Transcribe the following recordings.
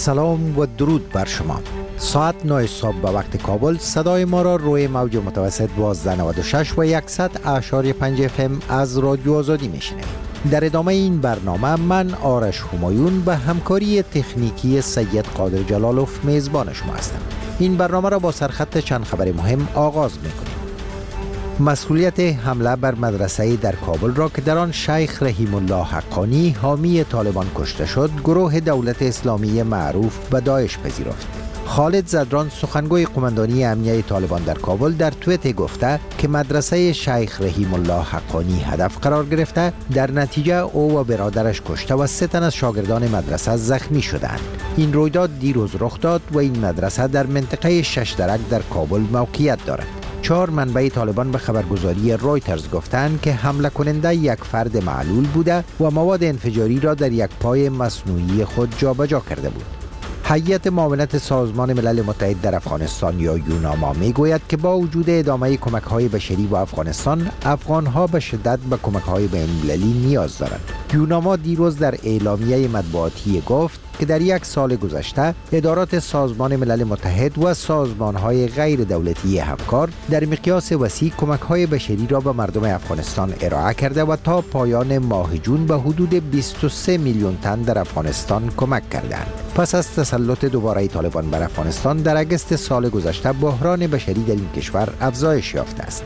سلام و درود بر شما. ساعت 9 صبح به وقت کابل صدای ما را روی موج متوسط 1296 و 100.5 FM از رادیو آزادی میشنوید. در ادامه این برنامه من آرش همایون به همکاری تکنیکی سید قادر جلالوف میزبان شما هستم. این برنامه را با سرخط چند خبر مهم آغاز میکنیم. مسئولیت حمله بر مدرسه در کابل را که در آن شیخ رحیم الله حقانی حامی طالبان کشته شد، گروه دولت اسلامی معروف به داعش پذیرفت. خالد زدران سخنگوی قماندانی امنیه طالبان در کابل در توییت گفته که مدرسه شیخ رحیم الله حقانی هدف قرار گرفته، در نتیجه او و برادرش کشته و 3 تن از شاگردان مدرسه زخمی شدند. این رویداد دیروز رخ داد و این مدرسه در منطقه شش درک در کابل موقعیت دارد. 4 منبع طالبان به خبرگزاری رویترز گفتند که حمله کننده یک فرد معلول بوده و مواد انفجاری را در یک پای مصنوعی خود جابجا کرده بود. هیئت معاونت سازمان ملل متحد در افغانستان یا یوناما میگوید که با وجود ادامه کمک‌های بشری به افغانستان، افغان‌ها به شدت به کمک‌های بین‌المللی نیاز دارند. یوناما دیروز در اعلامیه مطبوعاتی گفت که در 1 سال گذشته ادارات سازمان ملل متحد و سازمان‌های غیر دولتی همکار در مقیاس وسیع کمک‌های بشری را به مردم افغانستان ارائه کرده و تا پایان ماه جون به حدود 23 میلیون تن در افغانستان کمک کردند. پس از تسلط دوباره طالبان بر افغانستان در اگست سال گذشته، بحران بشری در این کشور افزایش یافته است.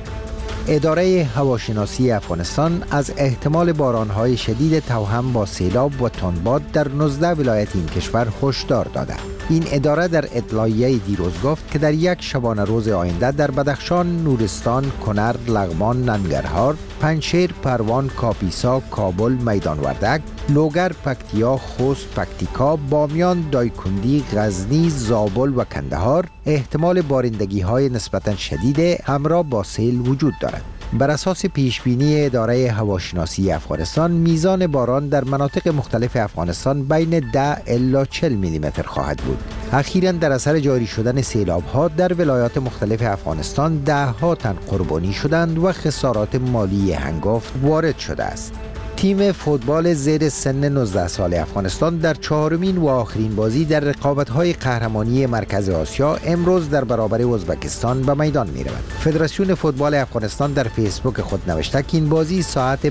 اداره هواشناسی افغانستان از احتمال باران‌های شدید توأم با سیلاب و تندباد در 19 ولایت این کشور هشدار داده. این اداره در اطلاعیه دیروز گفت که در یک شبانه روز آینده در بدخشان، نورستان، کنر، لغمان، ننگرهار، پنجشیر، پروان، کاپیسا، کابل، میدان وردک، لوگر، پکتیا، خوست، پکتیکا، بامیان، دایکندی، غزنی، زابل و کندهار احتمال بارندگی‌های نسبتاً شدید همراه با سیل وجود دارد. بر اساس پیشبینی اداره هواشناسی افغانستان، میزان باران در مناطق مختلف افغانستان بین 10 الی 40 میلیمتر خواهد بود. اخیراً در اثر جاری شدن سیلاب‌ها در ولایات مختلف افغانستان 10 تن قربانی شدند و خسارات مالی هنگفت وارد شده است. تیم فوتبال زیر سن 19 سال افغانستان در 4مین و آخرین بازی در رقابت‌های قهرمانی مرکز آسیا امروز در برابر ازبکستان به میدان می‌رود. فدراسیون فوتبال افغانستان در فیسبوک خود نوشته که این بازی ساعت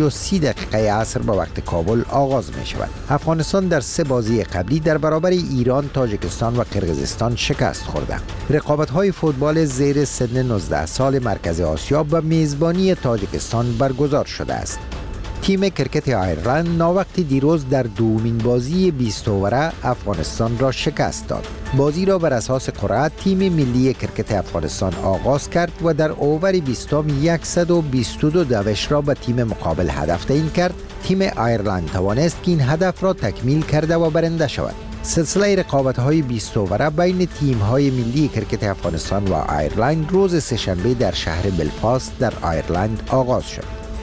5:30 عصر به وقت کابل آغاز می‌شود. افغانستان در 3 بازی قبلی در برابر ایران، تاجیکستان و قرقیزستان شکست خورده. رقابت‌های فوتبال زیر سن 19 سال مرکز آسیا به میزبانی تاجیکستان برگزار شده است. تیم کرکت آیرلند ناوقتی دیروز در دومین بازی 20 اووره افغانستان را شکست داد. بازی را بر اساس قرعه تیم ملی کرکت افغانستان آغاز کرد و در اوور 20 122 دوش را به تیم مقابل هدف تعیین کرد. تیم آیرلند توانست که این هدف را تکمیل کرده و برنده شود. سلسله رقابت‌های 20 اووره بین تیم‌های ملی کرکت افغانستان و آیرلند روز سه‌شنبه در شهر بلفاست در آیرلند آغاز شد.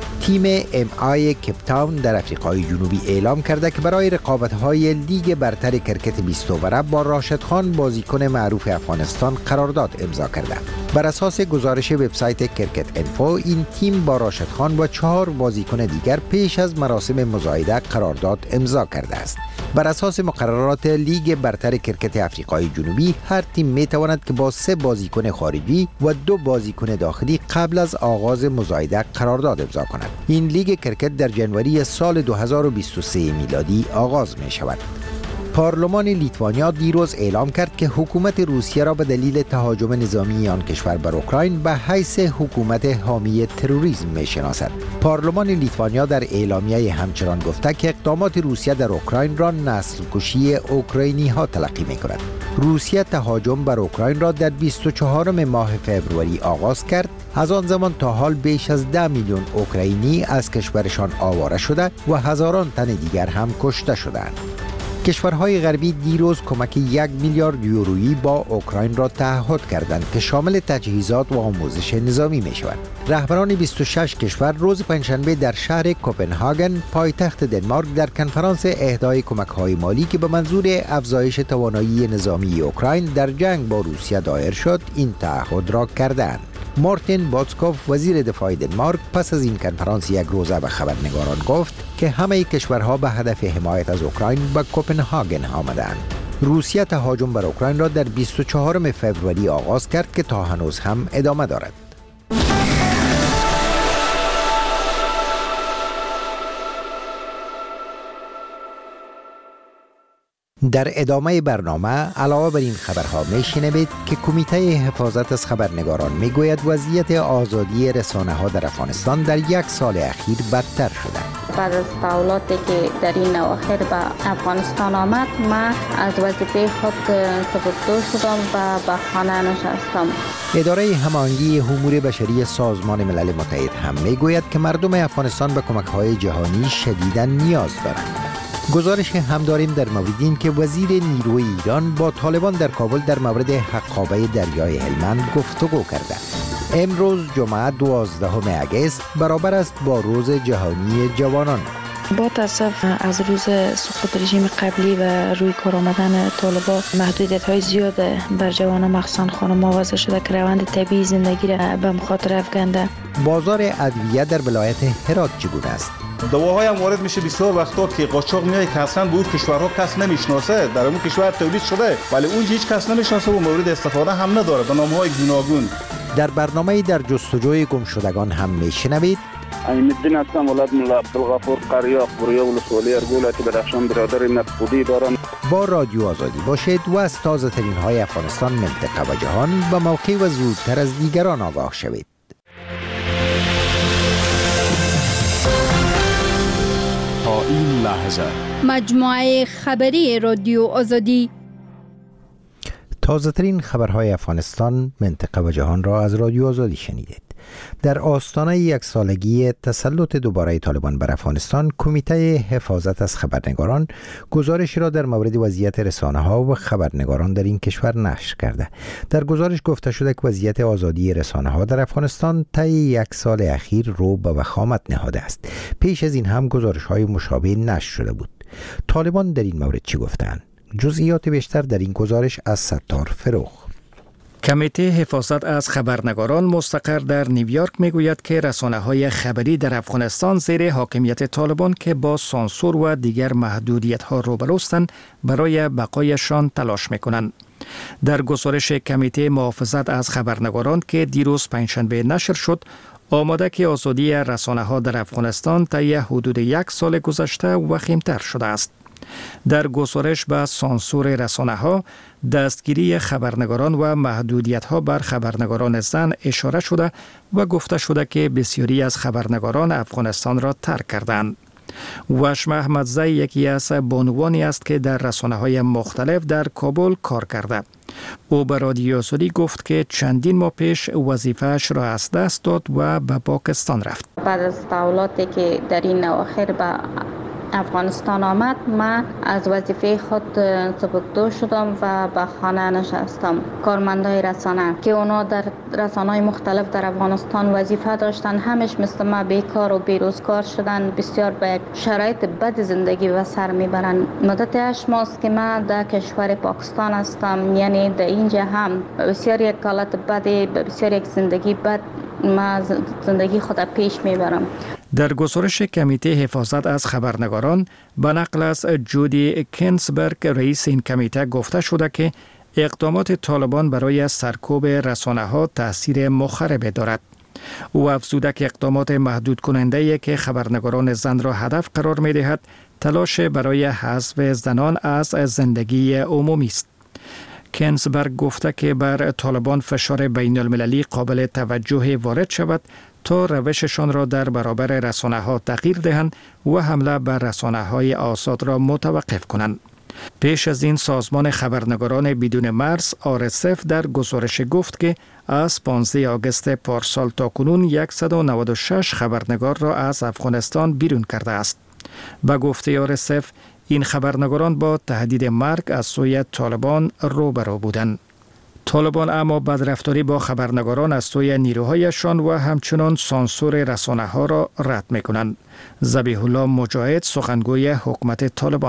تیم MI کیپ تاون در آفریقای جنوبی اعلام کرده که برای رقابت‌های لیگ برتر کرکت 20 اووره با راشد خان بازیکن معروف افغانستان قرارداد امضا کرده. بر اساس گزارش وبسایت کرکت انفو، این تیم با راشد خان و 4 بازیکن دیگر پیش از مراسم مزایده قرارداد امضا کرده است. بر اساس مقررات لیگ برتر کرکت آفریقای جنوبی، هر تیم می‌تواند که با 3 بازیکن خارجی و 2 بازیکن داخلی قبل از آغاز مزایده قرارداد امضا کند. این لیگ کرکت در جنوری سال 2023 میلادی آغاز می شود. پارلمان لیتوانیا دیروز اعلام کرد که حکومت روسیه را به دلیل تهاجم نظامی آن کشور بر اوکراین به حیث حکومت حامی تروریسم می‌شناسد. پارلمان لیتوانیا در اعلامیه همچنان گفته که اقدامات روسیه در اوکراین را نسل کشی اوکراینی‌ها تلقی می‌کند. روسیه تهاجم بر اوکراین را در 24 ماه فوریه آغاز کرد. از آن زمان تا حال بیش از 10 میلیون اوکراینی از کشورشان آواره شده و هزاران تن دیگر هم کشته شدند. کشورهای غربی دیروز کمک 1 میلیارد یورویی با اوکراین را تعهد کردند که شامل تجهیزات و آموزش نظامی می شود. رهبران 26 کشور روز پنجشنبه در شهر کوپنهاگن پایتخت دنمارک در کنفرانس اهدای کمک‌های مالی که به منظور افزایش توانایی نظامی اوکراین در جنگ با روسیه دایر شد این تعهد را کردند. مارتین باتسکوف وزیر دفاع دنمارک پس از این کنفرانس یک روزه به خبرنگاران گفت که همه کشورها به هدف حمایت از اوکراین به کوپنهاگن آمدند. روسیه تهاجم بر اوکراین را در 24 فوریه آغاز کرد که تا هنوز هم ادامه دارد. در ادامه برنامه علاوه بر این خبرها میشنوید که کمیته حفاظت از خبرنگاران میگوید وضعیت آزادی رسانه‌ها در افغانستان در یک سال اخیر بدتر شده. بعد از تحولاتی که در این اواخر به افغانستان آمد، من از وظیفه خود سبکدو شدم و به خانه نشستم. اداره هماهنگی امور بشری سازمان ملل متحد هم میگوید که مردم افغانستان به کمک‌های جهانی شدیداً نیاز دارند. گزارش هم داریم در مورد این که وزیر نیروی ایران با طالبان در کابل در مورد حقابه دریای هلمند گفتگو کرده. امروز جمعه 12 اگست برابر است با روز جهانی جوانان. با تاسف از روز سقوط رژیم قبلی و روی کار آمدن طالبان محدودیت‌های زیاد بر جوانان مخصوصاً خانم‌ها وضع شده که روند طبیعی زندگی را به مخاطره افکنده. بازار ادویه در ولایت هرات چگونه است؟ دواهای هم وارد میشه بسیار وقتا که قاچاق میاد که اصلا به اون کشورها کس نمیشناسه، در اون کشور تولید شده ولی اون هیچ کس نمیشناسه و مورد استفاده هم نداره به نام‌های گوناگون. در برنامه در جستجوی گمشدگان هم میشنوید. عین الدین هستم، ولایت ملا عبدالغفور قریاق، برویا ولسوالی ارگولایت بدخشان، برادر مفقودی دارم. با رادیو آزادی باشید و از تازه ترین های افغانستان، منطقه و جهان به موقع و زودتر از دیگران آگاه شوید. تا این لحظه مجموعه خبری رادیو آزادی، تازه ترین خبرهای افغانستان، منطقه و جهان را از رادیو آزادی شنیدید. در آستانه یک سالگی تسلط دوباره طالبان بر افغانستان، کمیته حفاظت از خبرنگاران گزارشی را در مورد وضعیت رسانه‌ها و خبرنگاران در این کشور نشر کرده. در گزارش گفته شده که وضعیت آزادی رسانه‌ها در افغانستان طی یک سال اخیر رو به وخامت نهاده است. پیش از این هم گزارش‌های مشابه نشر شده بود. طالبان در این مورد چی گفتند؟ جزئیات بیشتر در این گزارش از ستار فروخ. کمیته حفاظت از خبرنگاران مستقر در نیویورک میگوید که رسانه‌های خبری در افغانستان زیر حاکمیت طالبان که با سانسور و دیگر محدودیت‌ها روبروستند برای بقایشان تلاش می‌کنند. در گزارش کمیته محافظت از خبرنگاران که دیروز پنجشنبه نشر شد، آمده که آزادی رسانه‌ها در افغانستان طی حدود یک سال گذشته وخیم‌تر شده است. در گزارش به سانسور رسانه‌ها، دستگیری خبرنگاران و محدودیت‌ها بر خبرنگاران زن اشاره شده و گفته شده که بسیاری از خبرنگاران افغانستان را ترک کردند. وشم احمدزی یکی از بانوانی است که در رسانه‌های مختلف در کابل کار کرده. او به رادیو آزادی گفت که چندین ماه پیش وظیفه‌اش را از دست داد و به پاکستان رفت. بعد از تحولاتی که در این اواخر به افغانستان آمد، من از وظیفه خود سبکدو شدم و به خانه نشستم. کارمندای رسانه که اونا در رسانه‌های مختلف در افغانستان وظیفه داشتن، همش مثل ما بیکار و بیروزگار شدن، بسیار به شرایط بد زندگی و سر میبرن. مدت 8 ماست که من در کشور پاکستان هستم، یعنی در اینجا هم بسیار یک حالت بدی، بسیار یک زندگی بد ما زندگی خود پیش میبرم. در گزارش کمیته حفاظت از خبرنگاران به نقل از جودی کنسبرگ رئیس این کمیته گفته شده که اقدامات طالبان برای سرکوب رسانه‌ها تأثیر مخرب دارد. او افزوده که اقدامات محدود کننده که خبرنگاران زن را هدف قرار می دهد تلاش برای حذف زنان از زندگی عمومی است. کنسبرگ گفته که بر طالبان فشار بین المللی قابل توجه وارد شود تا روششان را در برابر رسانه‌ها تغییر دهند و حمله بر رسانه‌های آزاد را متوقف کنند. پیش از این سازمان خبرنگاران بدون مرز RSF در گزارش گفت که از 15 آگوست پارسال تا کنون 196 خبرنگار را از افغانستان بیرون کرده است. به گفته RSF این خبرنگاران با تهدید مرگ از سوی طالبان روبرو بودند. طالبان اما بدرفتاری با خبرنگاران از سوی نیروهایشان و همچنان سانسور رسانه‌ها را رد می‌کنند. ذبیح الله مجاهد، سخنگوی حکومت طالبان: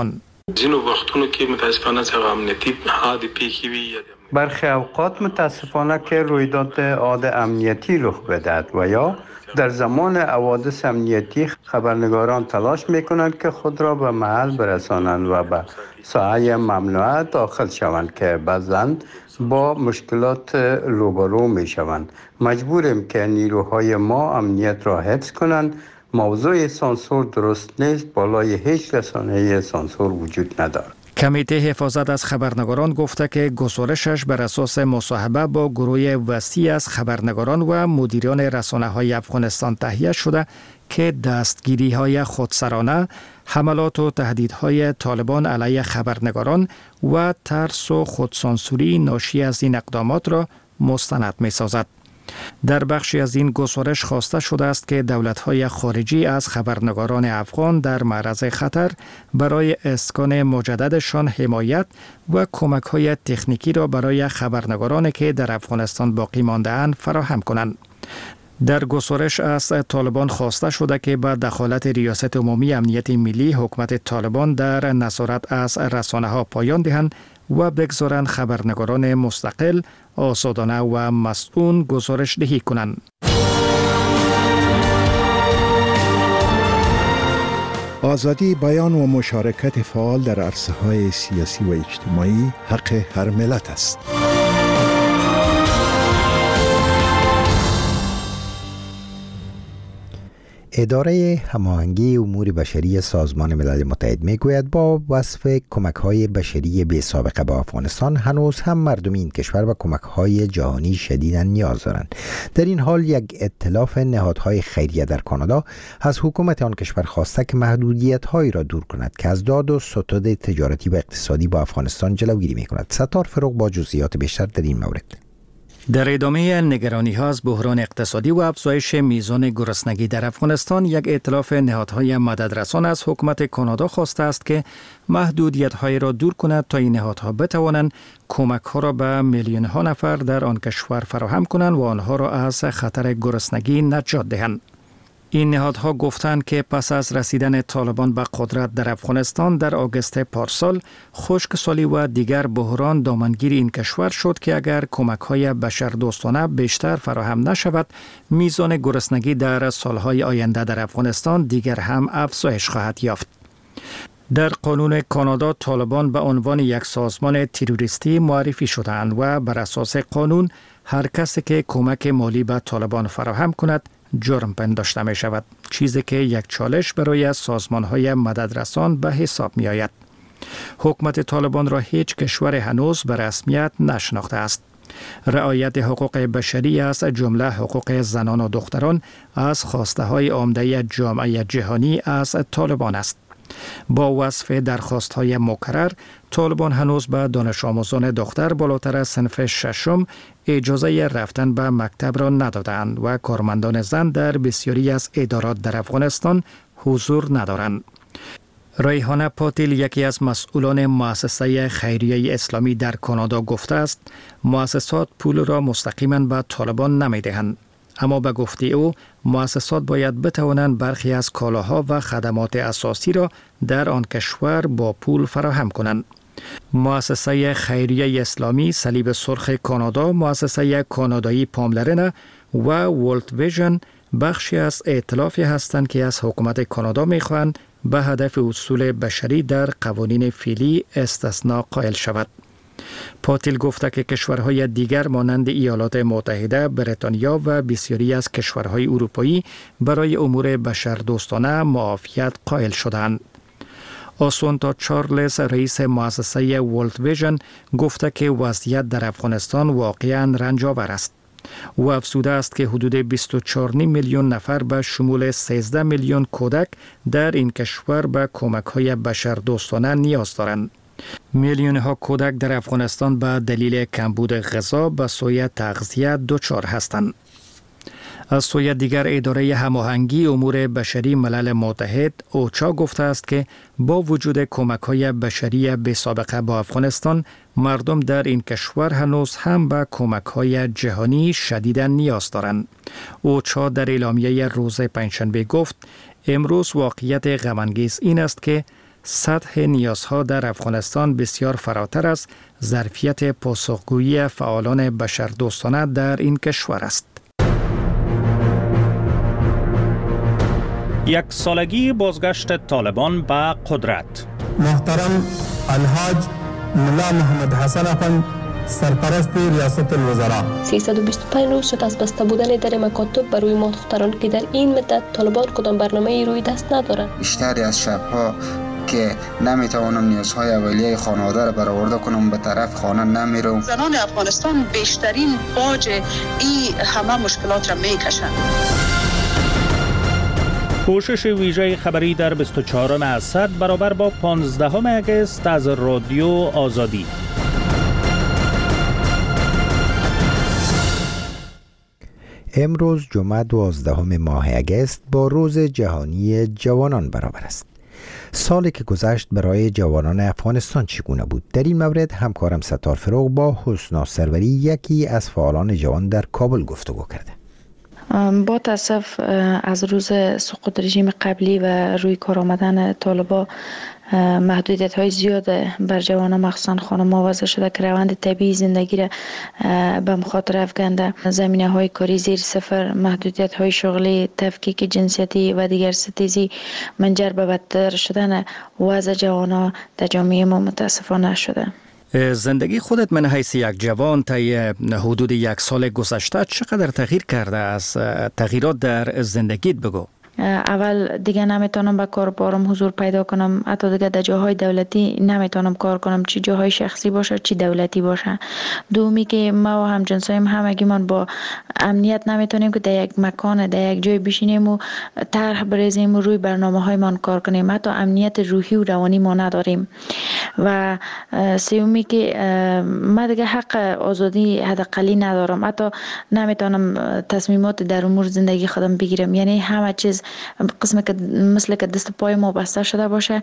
زینو وختونو که متاسفانه څنګه امنیتی حادثه پیښې وي برخی اوقات متاسفانه که رویداد عاد امنیتی رخ بدهد و یا در زمان حوادث امنیتی خبرنگاران تلاش میکنند که خود را به محل برسانند و به ساحه ممنوعه داخل شوند که بعضاً با مشکلات روبرو می شوند. مجبوریم که نیروهای ما امنیت را حفظ کنند. موضوع سانسور درست نیست، بالای هیچ رسانه سانسور وجود ندارد. کمیته حفاظت از خبرنگاران گفته که گزارشش بر اساس مصاحبه با گروه وسیع از خبرنگاران و مدیران رسانه‌های افغانستان تهیه شده که دستگیری‌های خودسرانه، حملات و تهدیدهای طالبان علیه خبرنگاران و ترس و خودسانسوری ناشی از این اقدامات را مستند می‌سازد. در بخشی از این گزارش خواسته شده است که دولت‌های خارجی از خبرنگاران افغان در معرض خطر برای اسکان مجددشان حمایت و کمک‌های تکنیکی را برای خبرنگارانی که در افغانستان باقی مانده‌اند فراهم کنند. در گزارش از طالبان خواسته شده که با دخالت ریاست عمومی امنیت ملی حکومت طالبان در نظارت از رسانه‌ها پایان دهند و بگذارند خبرنگاران مستقل، آزادانه و مسئول گزارش دهی کنند. آزادی بیان و مشارکت فعال در عرصه‌های سیاسی و اجتماعی حق هر ملت است. اداره هماهنگی امور بشری سازمان ملل متحد میگوید با وصف کمک‌های بشری بی سابقه به افغانستان هنوز هم مردم این کشور به کمک‌های جهانی شدیداً نیاز دارند. در این حال یک ائتلاف نهادهای خیریه در کانادا از حکومت آن کشور خواسته که محدودیت‌هایی را دور کند که از داد و ستد تجارتی و اقتصادی با افغانستان جلوگیری می‌کند. ستار فروغ با جزئیات بیشتر در این مورد. در ادامه نگرانی‌ها از بحران اقتصادی و افزایش میزان گرسنگی در افغانستان، یک ائتلاف نهادهای مددرسان از حکومت کانادا خواسته است که محدودیت‌های را دور کند تا این نهادها بتوانند کمک‌ها را به میلیون‌ها نفر در آن کشور فراهم کنند و آنها را از خطر گرسنگی نجات دهند. این نهادها گفتند که پس از رسیدن طالبان به قدرت در افغانستان در آگوست پارسال، خشکسالی و دیگر بحران دامنگیر این کشور شد که اگر کمک‌های بشردوستانه بیشتر فراهم نشود، میزان گرسنگی در سالهای آینده در افغانستان دیگر هم افزایش خواهد یافت. در قانون کانادا طالبان به عنوان یک سازمان تروریستی معرفی شدند و بر اساس قانون هر کسی که کمک مالی به طالبان فراهم کند جرم پنداشته می شود، چیزی که یک چالش برای سازمان‌های مددرسان به حساب می آید. حکومت طالبان را هیچ کشور هنوز به رسمیت نشناخته است. رعایت حقوق بشری از جمله حقوق زنان و دختران از خواسته‌های عمده جامعه جهانی از طالبان است. با وصف درخواست‌های مکرر، طالبان هنوز به دانش آموزان دختر بالاتر از صنف ششم اجازه رفتن به مکتب را ندادند و کارمندان زن در بسیاری از ادارات در افغانستان حضور ندارند. ریحانه پاتیل، یکی از مسئولان مؤسسه خیریه اسلامی در کانادا، گفته است مؤسسات پول را مستقیما به طالبان نمی‌دهند. اما به گفته او، مؤسسات باید بتوانند برخی از کالاها و خدمات اساسی را در آن کشور با پول فراهم کنند. مؤسسه خیریه اسلامی، صلیب سرخ کانادا، مؤسسه کانادایی پاملرنه و ورلد ویژن بخشی از ائتلافی هستند که از حکومت کانادا می‌خواهند به هدف اصول بشری در قوانین فعلی استثناء قائل شود. پاتیل گفته که کشورهای دیگر مانند ایالات متحده، بریتانیا و بسیاری از کشورهای اروپایی برای امور بشردوستانه معافیت قائل شدند. آسونتا چارلز، رئیس مؤسسه ورلد ویژن، گفته که وضعیت در افغانستان واقعاً رنج‌آور است. او افزوده است که حدود 24.5 میلیون نفر به شمول 13 میلیون کودک در این کشور به کمک‌های بشردوستانه نیاز دارند. میلیون‌ها کودک در افغانستان به دلیل کمبود غذا به سوی تغذیه دچار هستند. از سوی دیگر، اداره هماهنگی امور بشری ملل متحد اوچا گفته است که با وجود کمک‌های بشری بی سابقه با افغانستان، مردم در این کشور هنوز هم به کمک‌های جهانی شدیداً نیاز دارند. اوچا در اعلامیه روز پنجشنبه گفت امروز واقعیت غم‌انگیز این است که سطح نیازها در افغانستان بسیار فراتر از ظرفیت پاسخگویی فعالان بشردوستانه در این کشور است. یک سالگی بازگشت طالبان به قدرت. محترم الحاج ملا محمد حسن افند سرپرست ریاست الوزراء 325 روز شد از بسته بودن در مکاتب بر روی ما دختران که در این مدت طالبان کدام برنامه روی دست ندارند. بیشتری از شبها که نمیتوانم نیازهای اولیه خانواده را برآورده کنم به طرف خانه نمیرم. زنان افغانستان بیشترین باج این همه مشکلات را میکشند. کوشش ویژه خبری در 24 اسد برابر با 15 اگست از رادیو آزادی. امروز جمعه 12 ماه اگست با روز جهانی جوانان برابر است. سالی که گذشت برای جوانان افغانستان چگونه بود؟ در این مورد همکارم ستار فروغ با حسنا سروری یکی از فعالان جوان در کابل گفتگو کرده. با تاسف از روز سقوط رژیم قبلی و روی کار آمدن طالبان محدودیت های زیاد بر جوانان مخصوصا خانم‌ها وضع شده که روند طبیعی زندگی را به مخاطره افکنده. زمینه های کاری زیر صفر، محدودیت های شغلی، تفکیک جنسیتی و دیگر ستیزی منجر به بدتر شدن وضع جوانان در جامعه ما متاسفانه شده. زندگی خودت من حیث یک جوان طی حدود یک سال گذشته چقدر تغییر کرده؟ از تغییرات در زندگیت بگو. اول دیگه نمیتونم به کار بارم حضور پیدا کنم، حتی دیگه در جاهای دولتی نمیتونم کار کنم، چی جاهای شخصی باشه چی دولتی باشه. دومی که ما و همجنسایم همگیمان با امنیت نمیتونیم که در یک مکان در یک جای بشینیم و طرح بریزیم و روی برنامه‌های من کار کنیم، حتی امنیت روحی و روانی ما نداریم. و سومی که ما دیگه حق آزادی حداقلی ندارم، حتی نمیتونم تصمیمات در امور زندگی خودم بگیرم، یعنی همه چیز قسمه که مثل که دست پای ما بسته شده باشه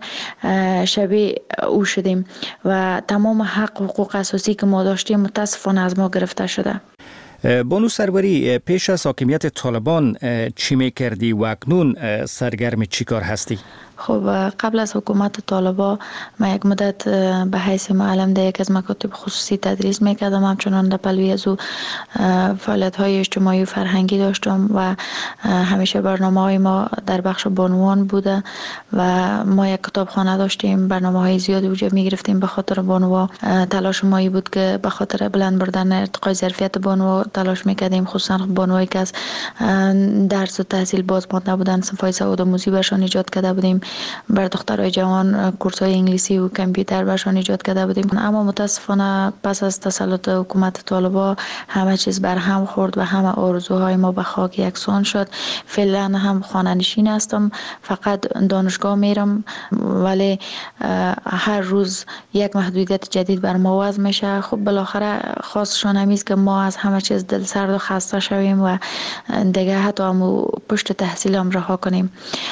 شبیه او شدیم و تمام حق و حقوق اساسی که ما داشتیم متاسفانه از ما گرفته شده. بانو سروری، پیش از حاکمیت طالبان چی میکردی و اکنون سرگرم چی کار هستی؟ خب قبل از حکومت طالبان من یک مدت به حیث معلم در یک از مکاتب خصوصی تدریس میکردم، همچنان در پلوی از او فعالیت های اجتماعی و فرهنگی داشتم و همیشه برنامه های ما در بخش بانوان بوده و ما یک کتابخانه داشتیم، برنامه های زیادی وجود میگرفتیم به خاطر بانوان. تلاش مایی بود که به خاطر بلند بردن ارتقای ظرفیت بانوان تلاش میکردیم، خصوصا بانوایی که از درس و تحصیل باز مانده بودن، صفای سعود آموزی برشان ایجاد کرده بودیم، بر دخترای جوان کورس‌های انگلیسی و کامپیوتر برشان ایجاد کرده بودیم. اما متاسفانه پس از تسلط حکومت طالبان همه چیز بر هم خورد و همه آرزوهای ما به خاک یکسان شد. فعلا هم خانه نشین هستم، فقط دانشگاه میرم، ولی هر روز یک محدودیت جدید بر ما وضع میشه. خب بالاخره خواستشان همیست که ما از همه چیز دل سرد و خسته شویم و دیگه حتی هم پشت تحصیل هم رها کنیم.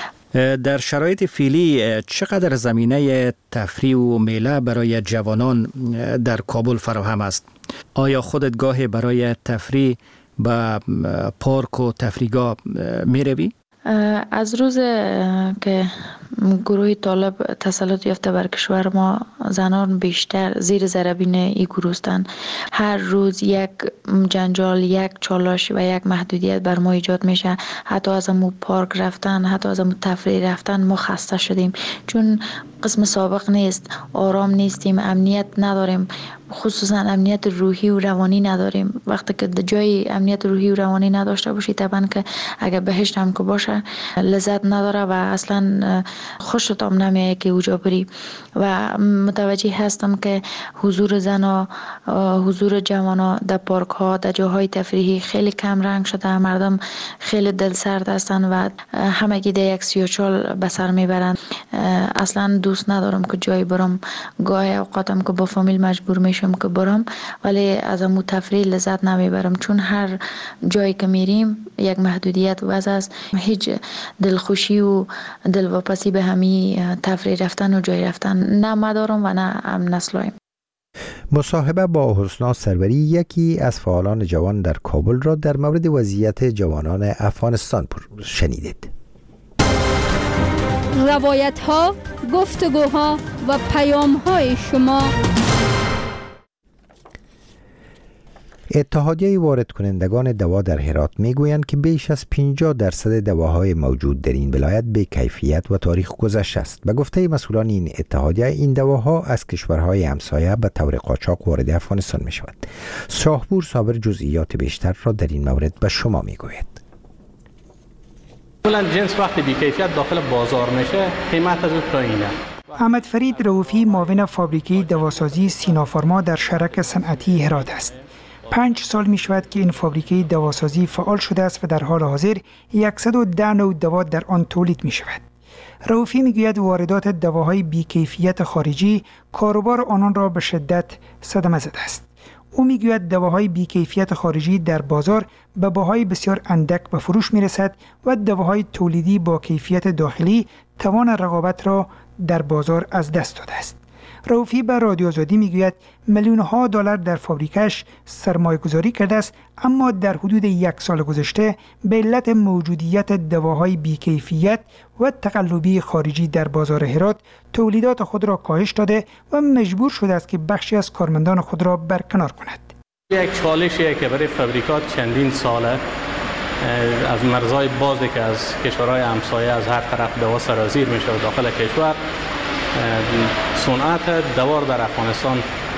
در شرایط فعلی چقدر زمینه تفریح و میله برای جوانان در کابل فراهم است؟ آیا خودت گاهی برای تفریح به پارک و تفریحگاه می روی؟ از روز که گروه طالب تسلط یافته بر کشور ما، زنان بیشتر زیر ضربین این گروه هستند. هر روز یک جنجال، یک چالش و یک محدودیت بر ما ایجاد میشه. حتی از امو پارک رفتن، حتی از امو تفریح رفتن ما خسته شدیم، چون قسم سابق نیست، آرام نیستیم، امنیت نداریم، خصوصا امنیت روحی و روانی نداریم. وقتی که جای امنیت روحی و روانی نداشته باشی طبعا که اگر بهشت هم که باشه لذت نداره و اصلا خوشت هم نمیاد که اوجا بری. و متوجه هستم که حضور زنا، حضور جوانا در پارک ها، در جاهای تفریحی خیلی کم رنگ شده، مردم خیلی دل سرد هستن و همگی در یک سیاچال به سر میبرند. اصلا دوست ندارم که جایی برم، گاهی اوقاتم که با فامیل مجبور میشم که برم، ولی از امو تفریح لذت نمیبرم، چون هر جایی که میریم یک محدودیت وضع است. هیچ دلخوشی و دلواپسی به همی تفریح رفتن و جای رفتن نه ما دارم و نه هم نسلایم. مصاحبه با حسنا سروری یکی از فعالان جوان در کابل را در مورد وضعیت جوانان افغانستان شنیدید. روایت ها گفتگوها و پیام‌های شما. اتحادیه وارد کنندگان دوا در هرات میگویند که بیش از 50% دواهای موجود در این ولایت بی کیفیت و تاریخ گذشته است. به گفته مسئولان این اتحادیه، این دواها از کشورهای همسایه به طور قاچاق وارد افغانستان می شود. شاهپور صابر جزئیات بیشتر را در این مورد به شما می گوید. جنس وقتی بی کیفیت داخل بازار میشه قیمت از اون پایینه. احمد فرید رؤوفی معاون فابریکه دواسازی سینافارما در شرک صنعتی هرات است. 5 سال می شود که این فابریکه دواسازی فعال شده است و در حال حاضر 110 نوع دوا در آن تولید می شود. رؤوفی می گوید واردات دواهای بی‌کیفیت خارجی کاروبار آنان را به شدت صدمه زده است. او می گوید دواهای بی‌کیفیت خارجی در بازار به بهای بسیار اندک به فروش می رسد و دواهای تولیدی با کیفیت داخلی توان رقابت را در بازار از دست داده است. رؤوفی به رادیو آزادی میگوید میلیون‌ها دلار در فابریکش سرمایه گذاری کرده است، اما در حدود 1 سال گذشته به علت موجودیت دواهای بی‌کیفیت و تقلبی خارجی در بازار هرات تولیدات خود را کاهش داده و مجبور شده است که بخشی از کارمندان خود را برکنار کند. یک چالشی که برای فابریکات چندین ساله از مرزهای بازی که از کشورهای همسایه از هر طرف دوا سرازیر میشه و داخل کشور، صنعت دوا در افغانستان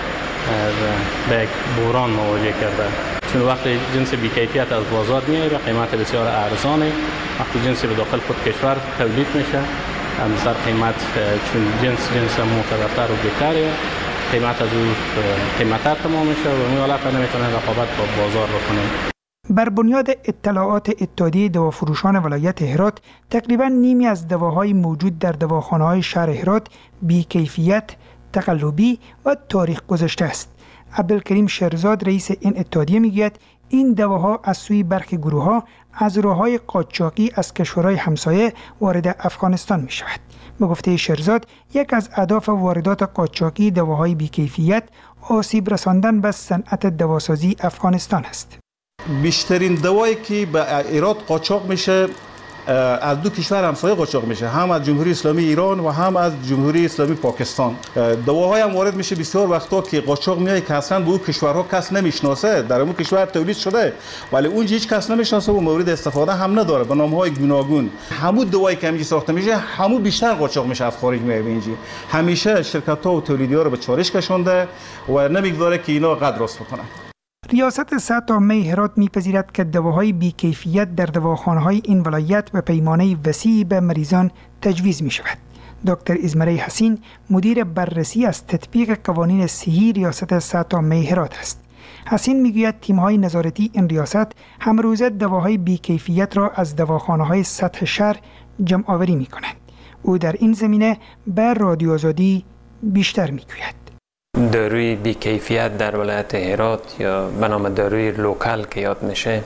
به یک بحران مواجه کرده. چون وقتی جنس بی‌کیفیت از بازار میاد قیمت بسیار ارزانه، وقتی جنس به داخل خود کشور تولید میشه از قیمت، چون جنس معتبرتر و بهتره، قیمت از اون قیمت‌تر تمام میشه و این حالت نمیتونه رقابت با بازار بکنه. بر بنیاد اطلاعات اتحادیه دوافروشان ولایت هرات، تقریباً نیمی از دواهای موجود در دواخانه‌های شهر هرات بی‌کیفیت، تقلبی و تاریخ گذشته است. عبدالکریم شیرزاد رئیس این اتحادیه میگوید این دواها از سوی برخی گروه‌ها از راه‌های قاچاقی از کشورهای همسایه وارد افغانستان می‌شود. به گفته شیرزاد، یک از اهداف واردات قاچاقی دواهای بی‌کیفیت آسیب رساندن به صنعت دواسازی افغانستان است. بیشترین دوایی که به ایران قاچاق میشه از دو کشور همسایه قاچاق میشه، هم از جمهوری اسلامی ایران و هم از جمهوری اسلامی پاکستان. دواهای هم وارد میشه بسیار وقتا که قاچاق میاد که اصلا به اون کشورها کس نمیشناسه، در اون کشور تولید شده ولی اونجا هیچ کس نمیشناسه و مورد استفاده هم نداره به نامهای گوناگون. همون دوایی که اینجا ساخته میشه همون بیشتر قاچاق میشه از خارج میاد اینجا. همیشه شرکت ها و تولیدی ها رو به چالش کشونده و نمیگذاره که اینا قدر راست بکنن. ریاست صحت عامه هرات می‌پذیرد که دواهای بی‌کیفیت در دواخانه‌های این ولایت به پیمانه وسیعی به مریضان تجویز می‌شود. دکتر ازمره حسین مدیر بررسی از تطبیق قوانین صحی ریاست صحت عامه هرات است. حسین میگوید تیم‌های نظارتی این ریاست هر روز دواهای بی‌کیفیت را از دواخانه‌های سطح شهر جمع آوری می‌کنند. او در این زمینه به رادیو آزادی بیشتر میگوید. داروی بی‌کیفیت در ولایت هرات یا به نام داروی لوکال که یاد میشه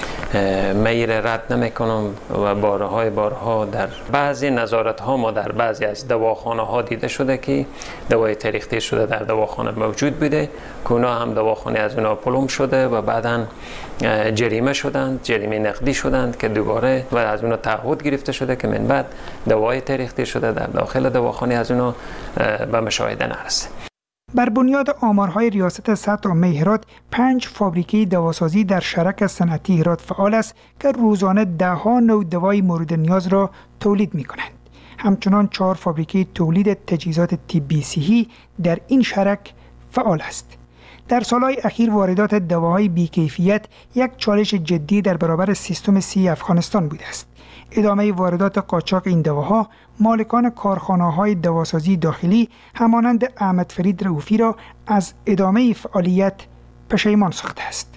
میره رد نمیکنم و بارها در بعضی نظارت ها ما در بعضی از دواخانه ها دیده شده که دوای تاریخی شده در دواخانه موجود بوده که اونا هم دواخانه از اونا پلم شده و بعداً جریمه شدند، جریمه نقدی شدند که دوباره و از اونا تعهد گرفته شده که من بعد دوای تاریخی شده در داخل دواخانه از اونا به مشاهده نرسه. بر بنیاد آمارهای ریاست صحت عامه هرات 5 فابریکه دواسازی در شرک صنعتی هرات فعال است که روزانه 10 نوع دوای مورد نیاز را تولید می کنند. همچنان 4 فابریکه تولید تجهیزات طبی صحی در این شرک فعال است. در سالهای اخیر واردات دواهای بی‌کیفیت یک چالش جدی در برابر سیستم صحی افغانستان بوده است. ادامه واردات قاچاق این دواها مالکان کارخانه‌های دواسازی داخلی همانند احمد فرید رؤوفی را از ادامه فعالیت پشیمان ساخته است.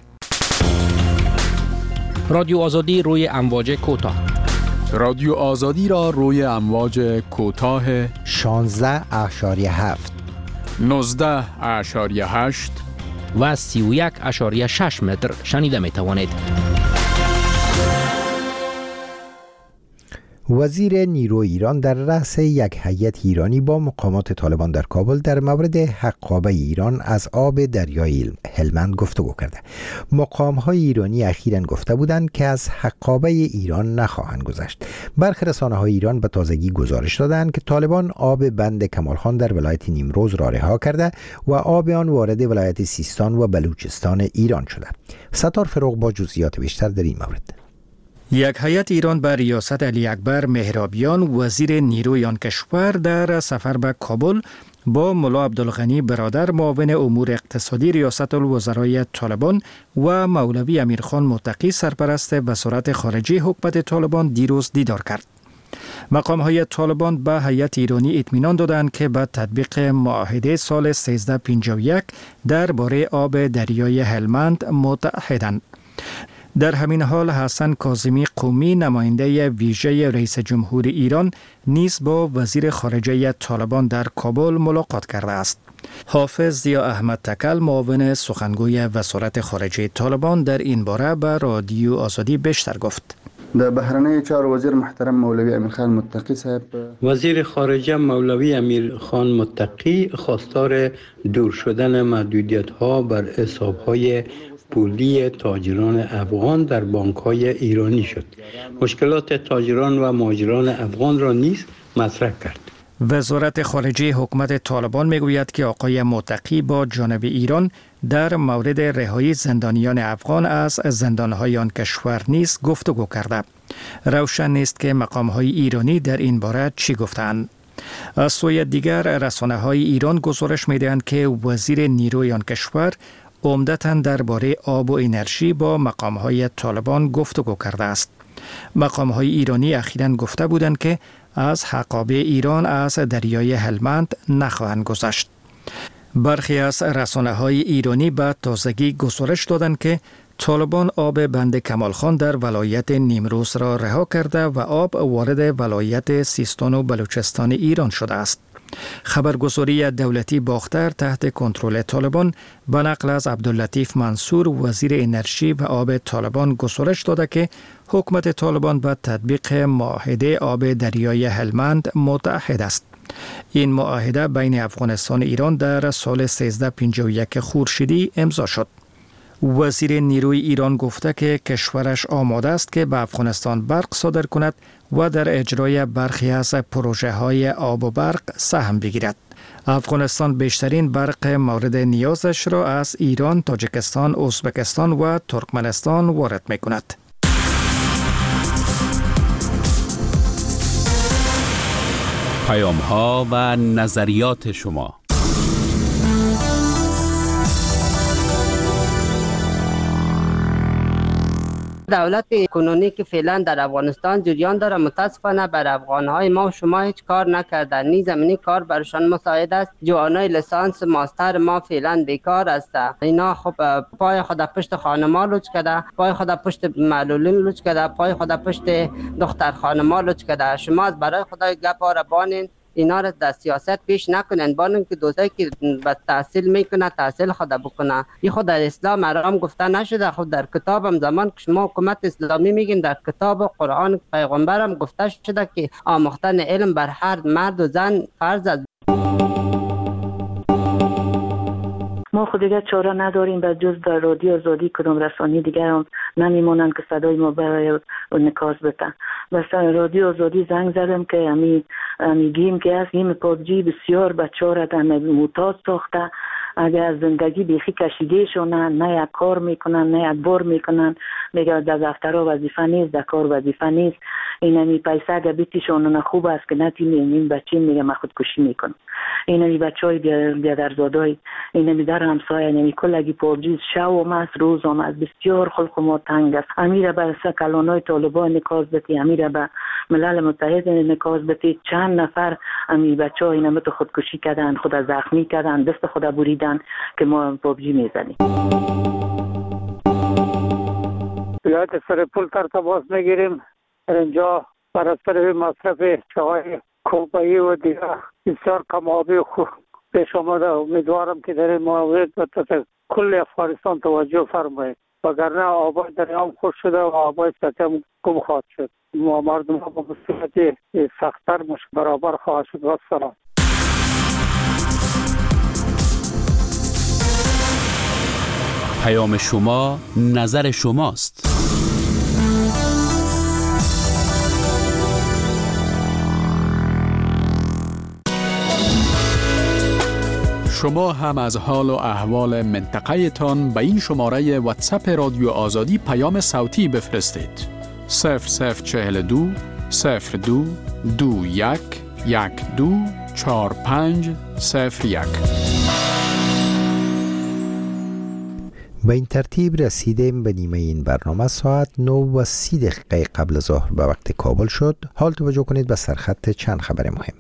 رادیو آزادی روی امواج کوتاه. رادیو آزادی را روی امواج کوتاه 16.7 19.8 و 31.6 متر شنیده می توانید. وزیر نیروی ایران در رأس یک هیئت ایرانی با مقامات طالبان در کابل در مورد حقابه ایران از آب دریای هلمند گفتگو کرده. مقام‌های ایرانی اخیراً گفته بودند که از حقابه ایران نخواهند گذشت. برخی رسانه‌های ایران به تازگی گزارش دادند که طالبان آب بند کمالخان در ولایت نیمروز را رها کرده و آب آن وارد ولایت سیستان و بلوچستان ایران شده. ستار فروغ با جزئیات بیشتر در این مورد. یک هیئت ایران به ریاست علی اکبر مهرابیان وزیر نیروی آن کشور در سفر به کابل با ملا عبدالغنی برادر معاون امور اقتصادی ریاست الوزرای طالبان و مولوی امیرخان متقی سرپرست وزارت خارجه حکومت طالبان دیروز دیدار کرد. مقام‌های طالبان به هیئت ایرانی اطمینان دادند که به تطبیق معاهده سال 1351 درباره آب دریای هلمند متعهدند. در همین حال حسن کاظمی قومی نماینده ویژه رئیس جمهور ایران نیز با وزیر خارجه طالبان در کابل ملاقات کرده است. حافظ ضیا احمد تکل معاون سخنگوی وزارت خارجه طالبان در این باره به رادیو آزادی بیشتر گفت. در بهرنه چهار وزیر محترم مولوی امیرخان متقی صاحب وزیر خارجه مولوی امیرخان متقی خواستار دور شدن محدودیت ها بر حساب های پولی تاجران افغان در بانک های ایرانی شد. مشکلات تاجران و مهاجران افغان را نیز مطرح کرد. وزارت خارجه حکومت طالبان میگوید که آقای متقی با جانب ایران در مورد رهایی زندانیان افغان از زندانهای آن کشور نیز گفتگو کرده. روشن نیست که مقامهای ایرانی در این باره چی گفتند. از سوی دیگر رسانه‌های ایران گزارش می‌دهند که وزیر نیروی آن کشور عمدتاً درباره آب و انرژی با مقام‌های طالبان گفتگو کرده است. مقام‌های ایرانی اخیراً گفته بودند که از حقابه ایران از دریای هلمند نخواهند گذشت. برخی از رسانه‌های ایرانی به تازگی گزارش دادند که طالبان آب بند کمالخان در ولایت نیمروز را رها کرده و آب وارد ولایت سیستان و بلوچستان ایران شده است. خبرگزاری دولتی باختر تحت کنترل طالبان به نقل از عبداللطیف منصور وزیر انرژی و آب طالبان گزارش داده که حکومت طالبان به تطبیق معاهده آب دریای هلمند متعهد است. این معاهده بین افغانستان و ایران در سال 1351 خورشیدی امضا شد. وزیر نیروی ایران گفته که کشورش آماده است که به افغانستان برق صادر کند و در اجرای برخی از پروژه های آب و برق سهم بگیرد. افغانستان بیشترین برق مورد نیازش را از ایران، تاجیکستان، ازبکستان و ترکمنستان وارد می کند. پیام ها و نظریات شما. دولت کنونی که فعلا در افغانستان جریان داره متاسفانه بر افغانهای ما و شما هیچ کار نکردن. نی زمینی کار برشان مساعد است. جوانای لیسانس ماستر ما فعلا بیکار است. اینا خب پای خود پشت خانما لوچ کرده، پای خود پشت معلولین لوچ کرده، پای خود پشت دختر خانما لوچ کرده. شما از برای خدای گپا را بانین، اینا را در سیاست پیش نکنن. بانن که دوستایی که به تحصیل میکنه تحصیل خود بکنه. این خود در اسلام حرام گفته نشده. خود در کتابم زمان که شما حکومت اسلامی میگین در کتاب قرآن پیغمبرم گفته شده که آموختن علم بر هر مرد و زن فرض است. ما خود دیگر چاره نداریم به جز در رادیو آزادی کدام رسانی دیگر هم نمیمونن که صدای ما برای نکاس بتن. بس رادیو آزادی زنگ زدم که میگیم که از این پابجی بسیار بچه ها را در معتاد ساخته. اگر از زندگی بیخی کشیده شونن، نه یک کار میکنن نه یک بار میکنن، میگه در دفترها وظیفه نیست، در کار وظیفه نیست. اینمی پیسه اگر بیتیشون خوب است که نتیم این بچه میگه من خودکشی میکنم. اینمی بچه های بیادرزادای اینمی در همسایه اینمی کلگی پابجی شو هم است روز هم است. بسیار خلق ما تنگ است. امیره به کلانای طالبان نکاز بتی، امیره به ملل متحد نکاز بتی. چند نفر امی بچه ها اینمی تو خودکشی کردن، خود زخمی کردن، دست خود بریدن که ما پابجی میزنیم. ولایت سرپل تماس میگیریم. اینجا بر اثر مصرف چای کوبایی و دیگر بسیار کم آبی پیش آمده. امیدوارم که در این مورد کل افغانستان توجه فرمایید، وگرنه آبای دریام خوش شده و آبای سطح کم خواهد شد. مردم ها با صورت سخت‌تر برابر خواهد شد. و سلام. پیام شما نظر شماست. شما هم از حال و احوال منطقه تان به این شماره واتساپ رادیو آزادی پیام صوتی بفرستید. 0042 02 21 12 45 01. به این ترتیب رسیدیم به نیمه این برنامه. ساعت 9:30 قبل ظهر به وقت کابل شد. حال توجه کنید به سرخط چند خبر مهم.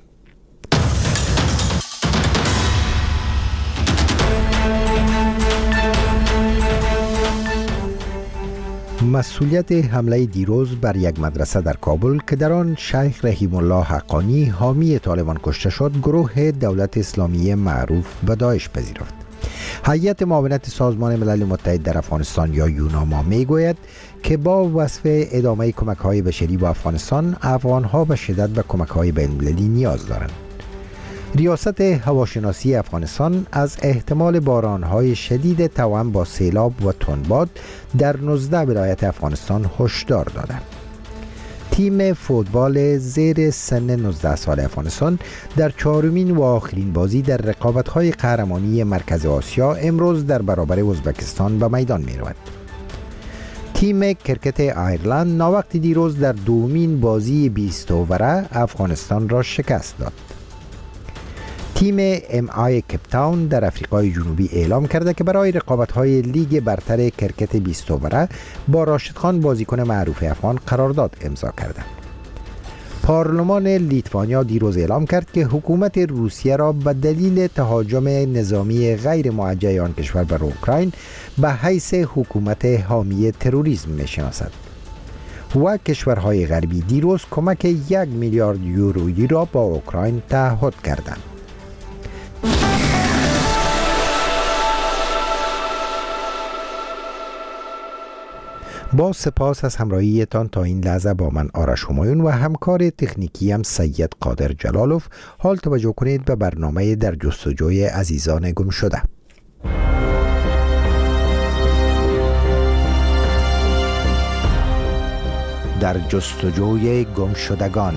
مسئولیت حمله دیروز بر یک مدرسه در کابل که در آن شیخ رحیم الله حقانی حامی طالبان کشته شد، گروه دولت اسلامی معروف به داعش پذیرفت. هیئت معاونت سازمان ملل متحد در افغانستان یا یوناما میگوید که با وصف ادامه کمک‌های بشری به افغانستان، افغان‌ها به شدت به کمک‌های بین‌المللی نیاز دارند. ریاست هواشناسی افغانستان از احتمال باران‌های شدید توأم با سیلاب و تندباد در 19 ولایت افغانستان هشدار داده. تیم فوتبال زیر سن 19 سال افغانستان در چهارمین و آخرین بازی در رقابت‌های قهرمانی مرکز آسیا امروز در برابر ازبکستان به میدان می‌رود. تیم کرکت ایرلند ناوقت دیروز در دومین بازی 20 اووره افغانستان را شکست داد. تیم MI کیپتاون در آفریقای جنوبی اعلام کرده که برای رقابت‌های لیگ برتر کرکت 20 اووره با راشد خان بازیکن معروف افغان قرارداد امضا کرده. پارلمان لیتوانیا دیروز اعلام کرد که حکومت روسیه را به دلیل تهاجم نظامی غیر موجه آن کشور بر اوکراین به حیث حکومت حامی تروریسم می‌شناسد. و کشورهای غربی دیروز کمک 1 میلیارد یورویی را با اوکراین تعهد کردند. با سپاس از همراهیتان تا این لحظه با من آرش همایون و همکار تکنیکیم سید قادر جلالوف. حال توجه کنید به برنامه در جستجوی عزیزان گم شده. در جستجوی گم شدگان.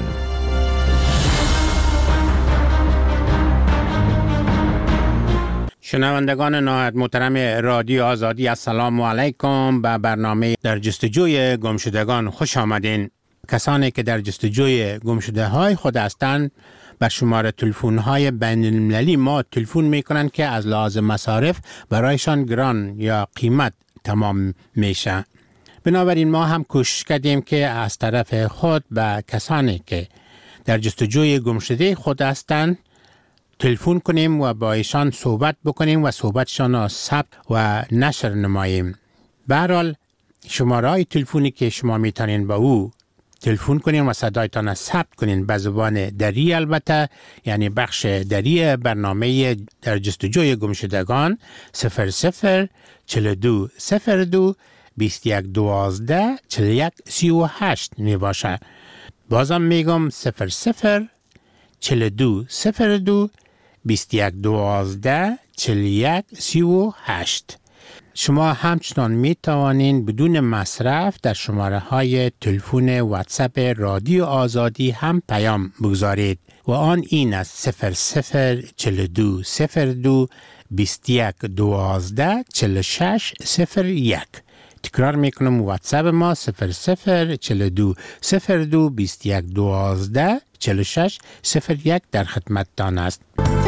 شنوندگان نهایت محترم رادیو آزادی، السلام علیکم. به برنامه در جستجوی گمشدگان خوش آمدین. کسانی که در جستجوی گمشده‌های خود هستند به شماره تلفن‌های بین المللی ما تلفن می‌کنند که از لحاظ مصارف برایشان گران یا قیمت تمام میشه. بنابراین ما هم کوشش کردیم که از طرف خود به کسانی که در جستجوی گمشده خود هستند تلفن کنیم و با ایشان صحبت بکنیم و صحبتشان را ثبت و نشر نماییم. به هر حال شماره‌های تلفنی که شما میتونین با او تلفن کنین و صدایتان را ثبت کنین به زبان دری، البته یعنی بخش دری برنامه در جستجوی گمشدگان 00 42 02 21 12 41 38 می باشه. بازم میگم 00 42 02 21 12 41 38. شما همچنان می توانین بدون مصرف در شماره های تلفن واتساپ رادیو آزادی هم پیام بگذارید و آن این است 00 42 02 21 12 46 01. تکرار میکنم واتساپ ما 00 42 02 21 12 46 01 در خدمتتان است.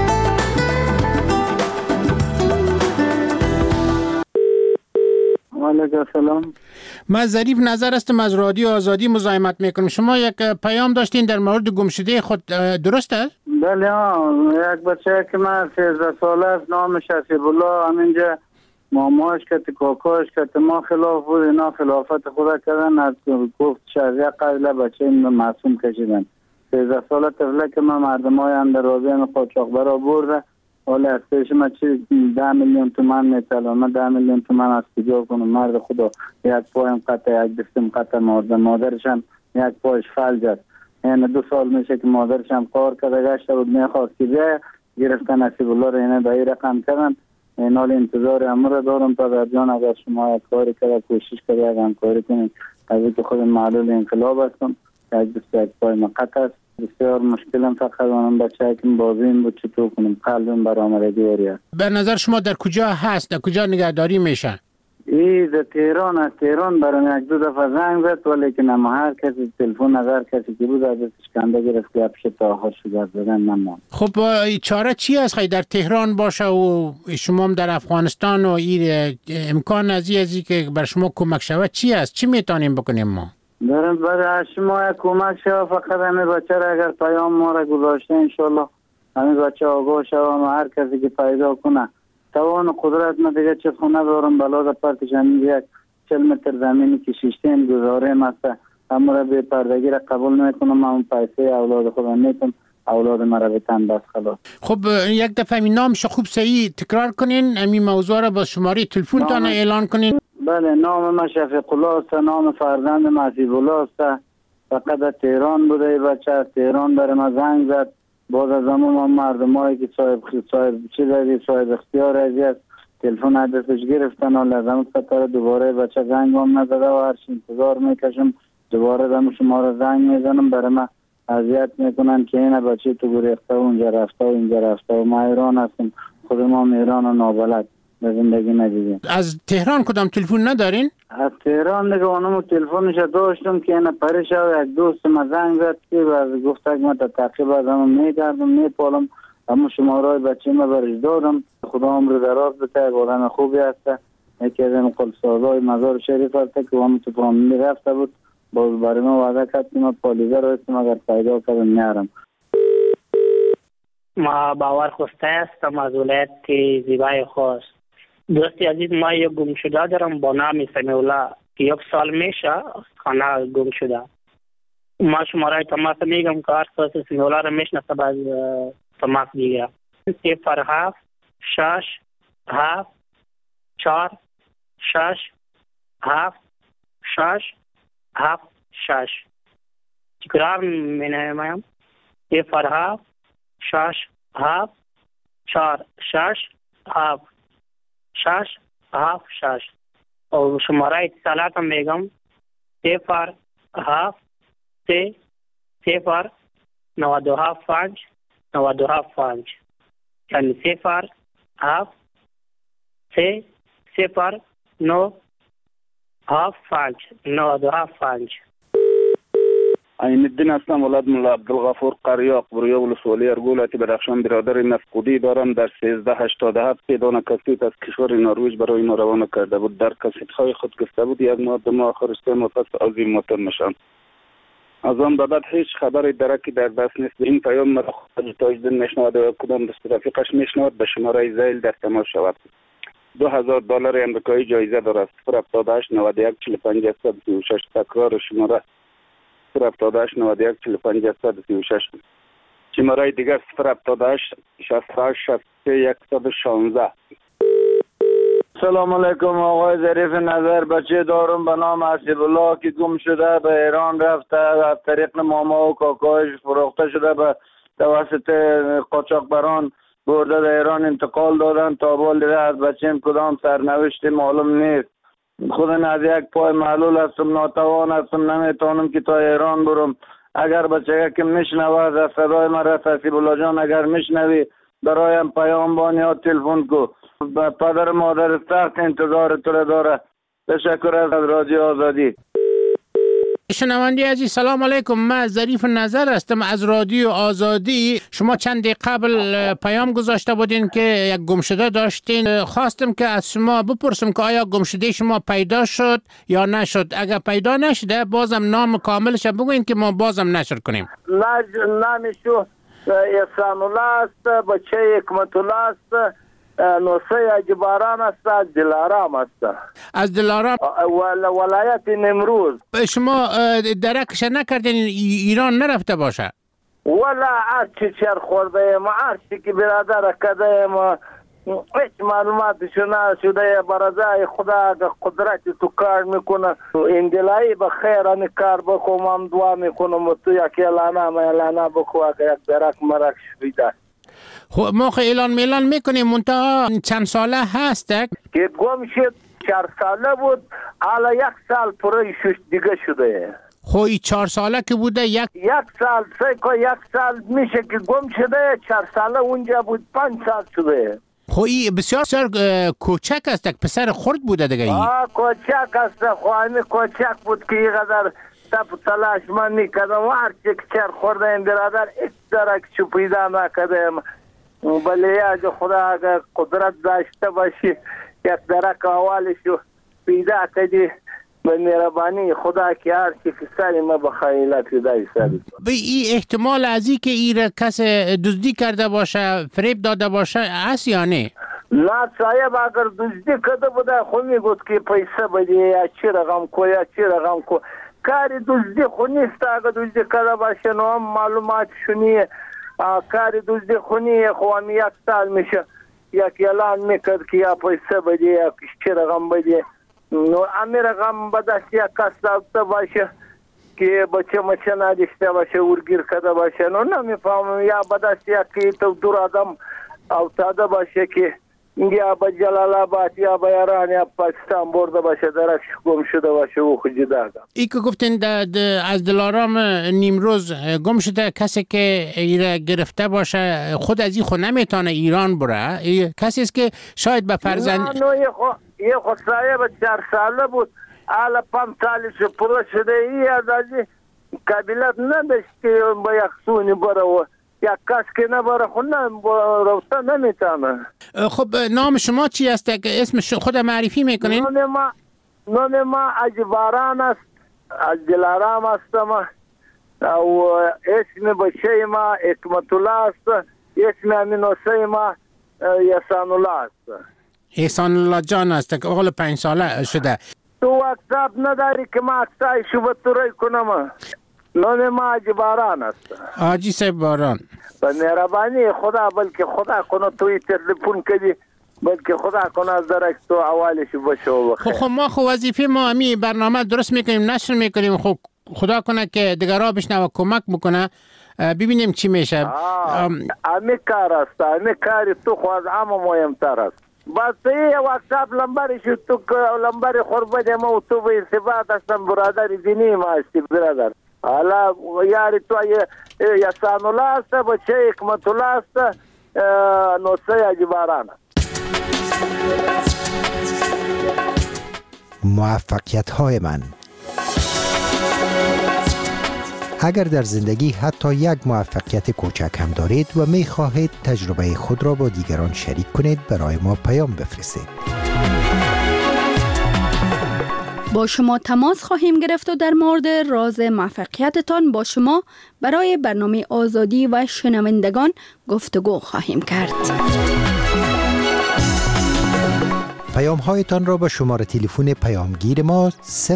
علیکم السلام. من ظریف نظر هستم از رادیو آزادی مزاحمت میکنم. شما یک پیام داشتین در مورد گمشده خود، درست است؟ بله یک بچه که من 13 ساله است، نامش حسیب الله، همینجا ماماش که کاکاش که ما خلاف بود، اینا خلافت خدا کردن، از گفت شریعه قبل بچه معصوم کشیدن. 13 ساله طفله که من مردم های اندرابیان قاچاق برا برده، حالا از پیش من چی 10 میلیون تومان میتلم، من 10 میلیون تومان از کجا کنم؟ مرد خدا یک پایم قطع، یک دستم قطع، مادرشم یک پایش فلج است. یعنی 2 سال میشه که مادرش هم کار کرده گشته بود، میخواست که بیا گرفتن نصیب الله رو اینه به این رقم کردن. این حال انتظار امر دارم پدر جان اگر شما یک کاری کرده کوشش کرده یک همکاری کنید. از اینکه خود معلول انقلاب هستم، یک پای مقط است، بسیار مشکلم فقط اونم بچه که بازیم بود چطور کنم قلبم برآمدگی است. به نظر شما در کجا هست؟ در کجا نگهداری میشه؟ ای در تهران است. تهران برام 1-2 دفعه زنگ زد ولی که نما هر کسی تلفن نظر کسی که بود ازش کنده گرفت که اپش تا آخر شد زدن نماند. خب چاره چی است خیلی در تهران باشه و شما هم در افغانستان و این امکان ازی که بر شما کمک شود چی است؟ چی میتونیم بکنیم ما؟ دارم برای شما کمک شود فقط همه بچه را اگر پیام ما را گذاشته انشالله همه بچه آگاه شود و هر کسی که پیدا کنه توان قدرت من دیگه چه خونه دارم بلا پرتش همین یک 40 متر زمینی که شیشتین گذاره مسته همه را به پردگی را قبول نکنم. من پیسه اولاد خودم میتونم اولاد مرا بتن بس خلاص. خب یک دفعه می نامش خوب صحیح تکرار کنین، همین موضوع را با شماره تلفن تان اعلان کنین. بله نام من شفیق الله است، نام فرزند حبیب الله است. فقط تهران بوده بچه تهران برای ما زنگ زد. باز از همون مردمایی که صاحب اختیار است تلفن عدسش گرفتن و لازم خطر دوباره بچه زنگ هم نزده و هرچی انتظار میکشم دوباره دم شما را زنگ میزنم برای من اذیت میکنن که این بچه تو گریخته و اونجا رفته و اینجا رفته و ما ایران هستم خود ما ایران و نابلد به زندگی ندیدیم. از تهران کدام تلفن ندارین؟ از تهران دیگه اونم تلفنش داشتم که این پریش یک دوست ما زنگ زد که گفت که من تعقیب از همون میگردم میپالم اما شماره بچه ما برش دادم. خدا عمر دراز بده، یک آدم خوبی هست. یکی از این قلسازهای مزار شریف هست که همون تو فامیلی رفته بود باز برای ما وعده کرد که ما پالیزه رو هستم اگر پیدا کردم میارم. ما باور خوسته هستم از ولایت زیبای خوست. دوستی عزیز ما یک گم شده دارم با نام سمیع الله که 1 سال میشه خانه گم شده. ما شماره تماس میگم که هر کس سمیع الله رو میشناسه باز تماس دیگه 07 6 7 4 6 7 6 7 6 تکرار مینمایم 07 6 7 4 6 7 6 7 6 و شماره اتصالات هم میگم 07 3 0 97 5 97 5 یعنی 07 3 0 9 7 5 97 5. عین الدین هستم، ولد ملا عبدالغفور قریاق برویا ولسوالی ارگولتی بدخشان برادر مفقودی دارم. در 1387 پیدان کسیت از کشور نروژ برای ما روانه کرده بود. در کسیت‌های خود گفته بود 1 ماه 2 ماه آخر 3 ماه پس عظیم موتر نشان. از آن بعد هیچ خبری درکی در دست نیست. این پیام مرا خود تاجدین میشنود و کدام دست رفیقش میشنود به شماره زیل در تماس شود. $2000 امریکایی جایزه دارد. 078 91 45 136 تکرار شماره 078 91 45 136. شماره دیگر 078 68 63 116. سلام علیکم آقای ظریف نظر. بچه دارم به نام حبیب الله که گم شده به ایران رفته از طریق ماما و کاکایش فروخته شده به توسط قاچاقبران برده در ایران انتقال دادن. تا بال دیده از بچه‌م کدام سرنوشتی معلوم نیست. خود از یک پای معلول هستم، ناتوان هستم، نمیتونم که تا ایران برم. اگر بچه که میشنوه از صدای مرا حبیب الله جان اگر میشنوی برایم پیام بان یا تلفن کو. پدر مادر سخت انتظار تو را داره. تشکر از رادیو آزادی. شنوندی عزیز سلام علیکم، من ظریف نظر هستم از رادیو آزادی. شما چند دقیقه قبل پیام گذاشته بودین که یک گمشده داشتین. خواستم که از شما بپرسم که آیا گمشده شما پیدا شد یا نشد. اگر پیدا نشده بازم نام کاملش بگوین که ما بازم نشر کنیم. نامشو اسلام الله است، بچه حکمت الله است، نوسه اجباران است، از دلارام است. از دلارام ولایت نمروز. شما درکش نکردین ایران نرفته باشه؟ ولا هرچی چر خورده ایم، هرچی که برادر کده ایم هیچ معلوماتشو نشده. برای خدا قدرت تو کار میکنه، این دلایی به خیر کار بخوام، هم دعا میکنم و تو یک اعلانه بخوا اگر یک درک مرک شده. خب ما اعلان میلان میکنیم منتها چند ساله هست که گم شد 4 ساله بود، حالا 1 سال پره دیگه شده. خب این 4 ساله که بوده یک سال سیکو 1 سال میشه که گم شده، 4 ساله اونجا بود، 5 سال شده. خب این بسیار کوچک است، پسر خرد بوده دیگه این. کوچک است، خب همین کوچک بود که اینقدر تلاش من میکردم و هر چی که خورده این برادر ایک درک چو پیدا نکردم. بله از خدا اگر قدرت داشته باشی یک درک اولشو پیدا کردی به مهربانی خدا که هر چی که سری ما بخیلت پیدای سری. به این احتمال از این که این کس دزدی کرده باشه، فریب داده باشه هست یا نه؟ نه صاحب اگر دزدی کرده بوده خو میگفت که پیسه بده یا چی رقم کو یا چی رقم کو. کاری دزدی خو نیست، اگر دزدی کرده باشه نو هم معلومات شونیه. کاری دزدی خو نیه، خو هم 1 سال میشه یک اعلان میکرد که یا پیسه بده یا چی رقم بده. نو امی رقم به دست یک کس داشته باشه که بچه مچه نداشته باشه، ورگیر کرده باشه، نو نمیفهمم. یا به دست یک تو دور آدم افتاده باشه که یا به جلال آباد یا به ایران یا پاکستان برده باشه، درش گم شده باشه او خود جدا. ای که گفتین از دلارام نیمروز گم شده، کسی که ایره گرفته باشه خود از این خود نمیتونه ایران بره، کسی است که شاید به فرزند یه خود صاحب 4 ساله بود، حالا 5 سالش پره شده. ای از قبیلت نداشت که با یک سونی بره و یک کس که نبره خود رفته نمیتونه. خب نام شما چی است؟ اسم خود معرفی میکنین؟ نام ما اجباران است، از دلارام هستم و اسم بچه ما حکمت الله است، اسم امینوسه ما احسان الله است. احسان الله جان است که اقل 5 ساله شده. تو واتساپ نداری که ما اکتای شو بطوری کنم؟ نام ما اجباران است. آجی صاحب باران. به مهربانی خدا، بلکه خدا کنه توی تلفن کردی، بلکه خدا کنه از درک تو اولش باشه و بخیر. خب ما وظیفه ما امی برنامه درست میکنیم، نشر میکنیم. خب خدا کنه که دیگرها بشنوه کمک بکنه، ببینیم چی میشه. امی کار است، امی کاری تو خواهد اما مهمتر است. بس یه واتساپ لنبرش تو لنبر خوربه ما و تو به ارتباط هستم، برادر دینی ما هستی برادر. حالا یاری تو احسان الله است، بچه حکمت الله است، نوسه اجباران. موفقیت های من. اگر در زندگی حتی یک موفقیت کوچک هم دارید و می خواهید تجربه خود را با دیگران شریک کنید، برای ما پیام بفرستید. با شما تماس خواهیم گرفت و در مورد راز موفقیتتان با شما برای برنامه آزادی و شنوندگان گفتگو خواهیم کرد. پیام هایتان را به شماره تلفن پیامگیر ما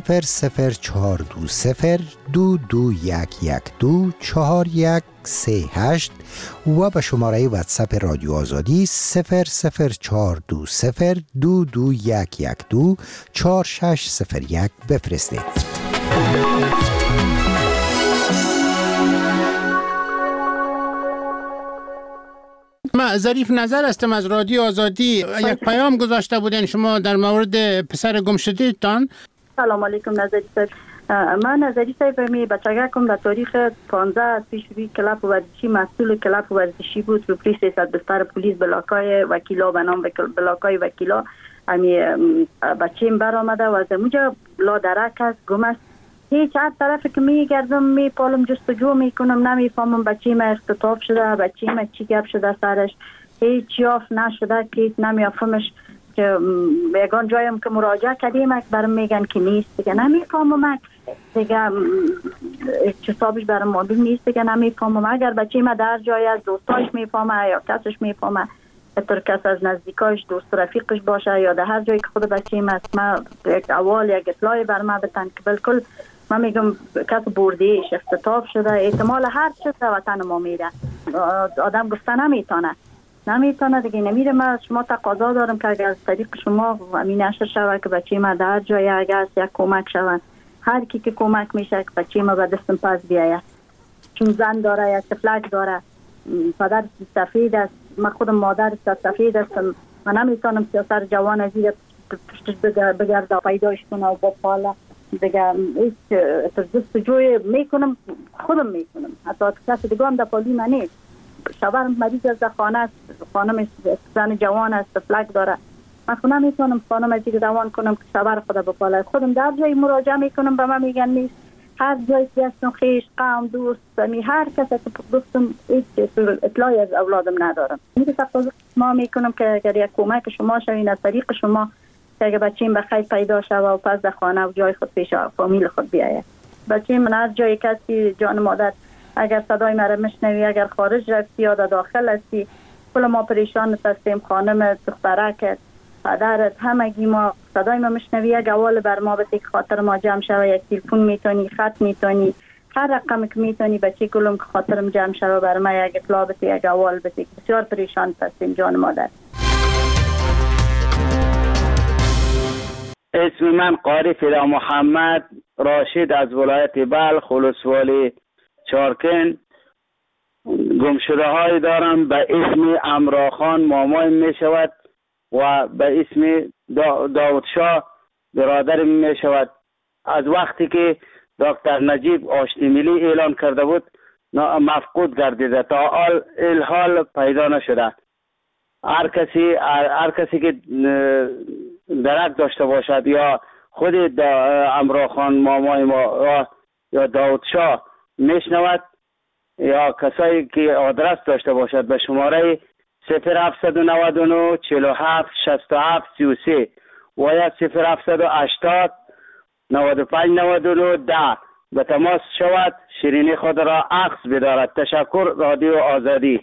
0042022112413 و به شماره واتساپ رادیو آزادی 0042211240601 بفرستید. من ظریف نظر هستم از رادیو آزادی. یک پیام گذاشته بودین شما در مورد پسر گم شده تان. سلام علیکم نظری صاحب. من نظری صاحب می بچگکم در تاریخ 15 پیش روی کلاب ورزشی مسئول کلاب ورزشی بود و پلیس 300 بستر پلیس بلاکای وکیلا به نام بلاکای وکیلا امی بچیم برآمده و از اونجا لا درک است، گم است. هیچ هر طرف که میگردم میپالم جستجو میکنم، نمیفهمم بچه ما اختطاف شده، بچه ما چی گپ شده سرش، هیچ یافت نشده که نمیفهمش. که یگان جایم که مراجعه کردیم برام میگن که نیست، دیگه نمیفهمم، دیگه حسابش برام معلوم نیست، دیگه نمیفهمم. اگر بچه ما در جای از دوستاش میفهمه یا کسش میفهمه، اطور کس از نزدیکاش دوست رفیقش باشه یا در هر جایی که خود بچه ما است، ما یک اول یک اطلاعی بر ما بتن که بالکل من میگم کس بردهش اختطاف شده، احتمال هر چیز در وطن ما میره، آدم گفته نمیتونه. نمیتونه دیگه. نمیره. من شما تقاضا دارم که اگر از طریق شما همین نشر شود که بچه ما در جای اگر یک کمک شود، هر کی که کمک میشه که بچه ما به دستم پس بیاید، چون زن داره یا تفلک داره، پدر سفید است، من خودم مادر سفید هستم، من نمیتونم 33 جوان از زیر پشتش بگرد پیداش کنه و با پاله دیگه هیچ جستجوی میکنم، خودم میکنم، حتی کسی دیگه هم در پالی من نیست. شوهرم مریض از خانه است، خانم زن جوان است، فلک داره، من خودم نمیتونم خانم از دیگه دوان کنم که شوهر خدا بپاله. خودم در جای مراجعه میکنم، به من میگن نیست. هر جایی که هستم خیش قوم دوست هر کسی که دوستم هیچ اطلاعی از اولادم ندارم. میگه تقاضا ما میکنم که اگر یک کمک شما شوین از طریق شما که اگر بچه‌م بخیر پیدا شوه و پس در خانه و جای خود پیش فامیل خود بیاید. بچه‌م من هر جایی کسی جان مادر اگر صدای مرا میشنوی، اگر خارج رفتی یا داخل هستی، کل ما پریشان هستیم، خانم دخترک پدرت همگی ما صدای ما میشنوی، یک اول بر ما بده که خاطر ما جمع شوه، یک تلفن میتونی، خط میتونی، هر رقم که میتونی بچه کلم که خاطرم جمع شوه بر ما یک اطلاع بده، یک اول بده. بسیار پریشان هستیم جان مادر. اسم من قاری فدا محمد راشد از ولایت بلخ ولسوالی چارکن. گمشده های دارم به اسم امراخان مامای می شود و به اسم داودشاه برادر می شود. از وقتی که دکتر نجیب آشتی ملی اعلان کرده بود مفقود گردیده، تا الحال پیدا نشده. هر کسی که درک داشته باشد یا خود امراخان مامای ما یا داودشاه میشنود یا کسایی که آدرس داشته باشد به شماره 0799 47 67 33 و یا 0780 95 99 10 به تماس شود، شیرینی خود را عکس بدارد. تشکر. رادیو آزادی.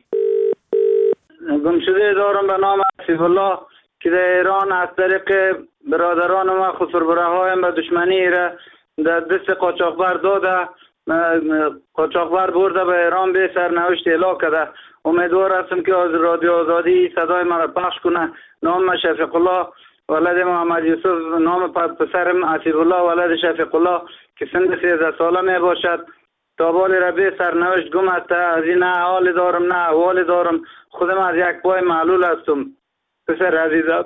گمشده دارم به نام عفیف الله که در ایران از طریق برادران ما خسربره هایم به دشمنی را در دست قاچاقبر داده، قاچاقبر برده به ایران به سرنوشت اعلام کرده. امیدوار هستم که از رادیو آزادی صدای ما را پخش کنه. نام شفیق الله ولد محمد یوسف، نام پسرم عفیف الله ولد شفیق الله که سن 13 ساله می باشد. تا بالی را به سرنوشت گم است. از این نه حال دارم نه احوال دارم، خودم از یک پای معلول هستم. پسر عزیزم.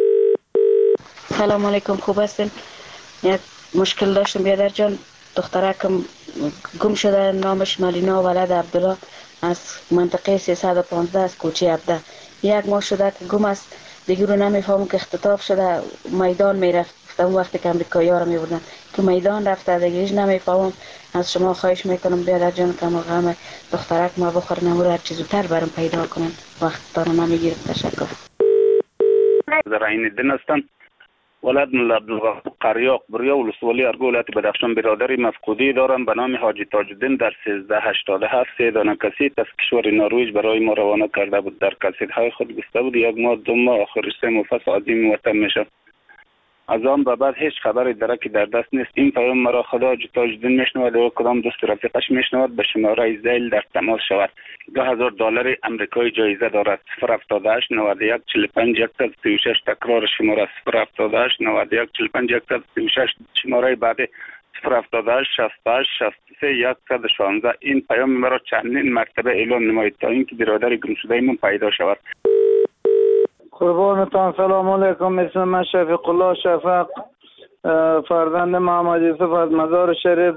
سلام علیکم، خوب هستین؟ یک مشکل داشتم بیادر جان، دخترکم گم شده، نامش ملینا ولد عبدالله از منطقه 315 از کوچه عبده. یک ماه شده که گم است، دیگه رو نمیفهمم که اختطاف شده، میدان میرفت. اون وقتی که امریکایی ها رو میبردن که میدان رفته، دیگه هیچ نمیفهمم. از شما خواهش میکنم بیادر جان که ما غم دخترک ما بخورن و هر چیز زودتر برام پیدا کنن، وقت دارم نمیگیرم. تشکر. در این دن هستم، ولد ملا عبدالغفور قریاق بریا ولسوالی ارگو ولایت بدخشان. برادری مفقودی دارم به نام حاجی تاج الدین در 1387 3 دانه کسیت از کشور نروژ برای ما روانه کرده بود. در کسیت های خود گفته بود 1 ماه 2 ماه آخرش 3 ماه پس عظیم وطن میشه. از آن به بعد هیچ خبری درکی در دست نیست. این پیام مرا خدا حاجی تاج الدین میشنود و کدام دوست رفیقش میشنود به شماره زیل در تماس شود. $2000 امریکایی جایزه دارد. 078 91 45 136 تکرار شماره 078 91 45 136 شماره بعد 078 68 63 116. این پیام مرا چندین مرتبه اعلام نمایید تا اینکه برادر گمشده من پیدا شود. قربانتان. سلام علیکم. اسم من شفیق الله شفق، فرزند محمد یوسف از مزار شریف.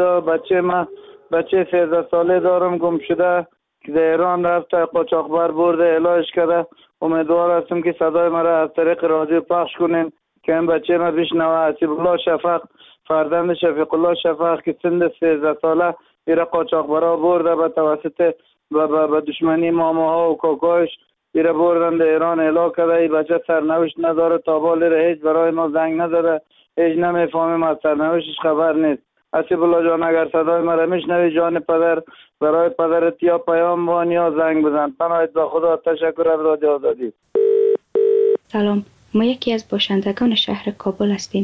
بچه 13 ساله دارم گم شده که در ایران رفته، قاچاقبر برده علاج کرده. امیدوار هستم که صدای مرا از طریق رادیو پخش کنین که این بچه ما بشنوه. عفیف الله شفق، فرزند شفیق الله شفق که سن 13 ساله ایره قاچاقبرا برده به توسط به دشمنی ماماها و کاکایش ایره بردن در ایران اعلام کرده. این بچه سرنوشت نداره، تا بالی را هیچ برای ما زنگ نزده، هیچ نمیفهمیم، از سرنوشتش خبر نیست. عفیف الله جان اگر صدای مرا میشنوی جان پدر، برای پدرت یا پیام بان یا زنگ بزن. پناهت به خدا. تشکر از رادیو آزادی. سلام، ما یکی از باشندگان شهر کابل هستیم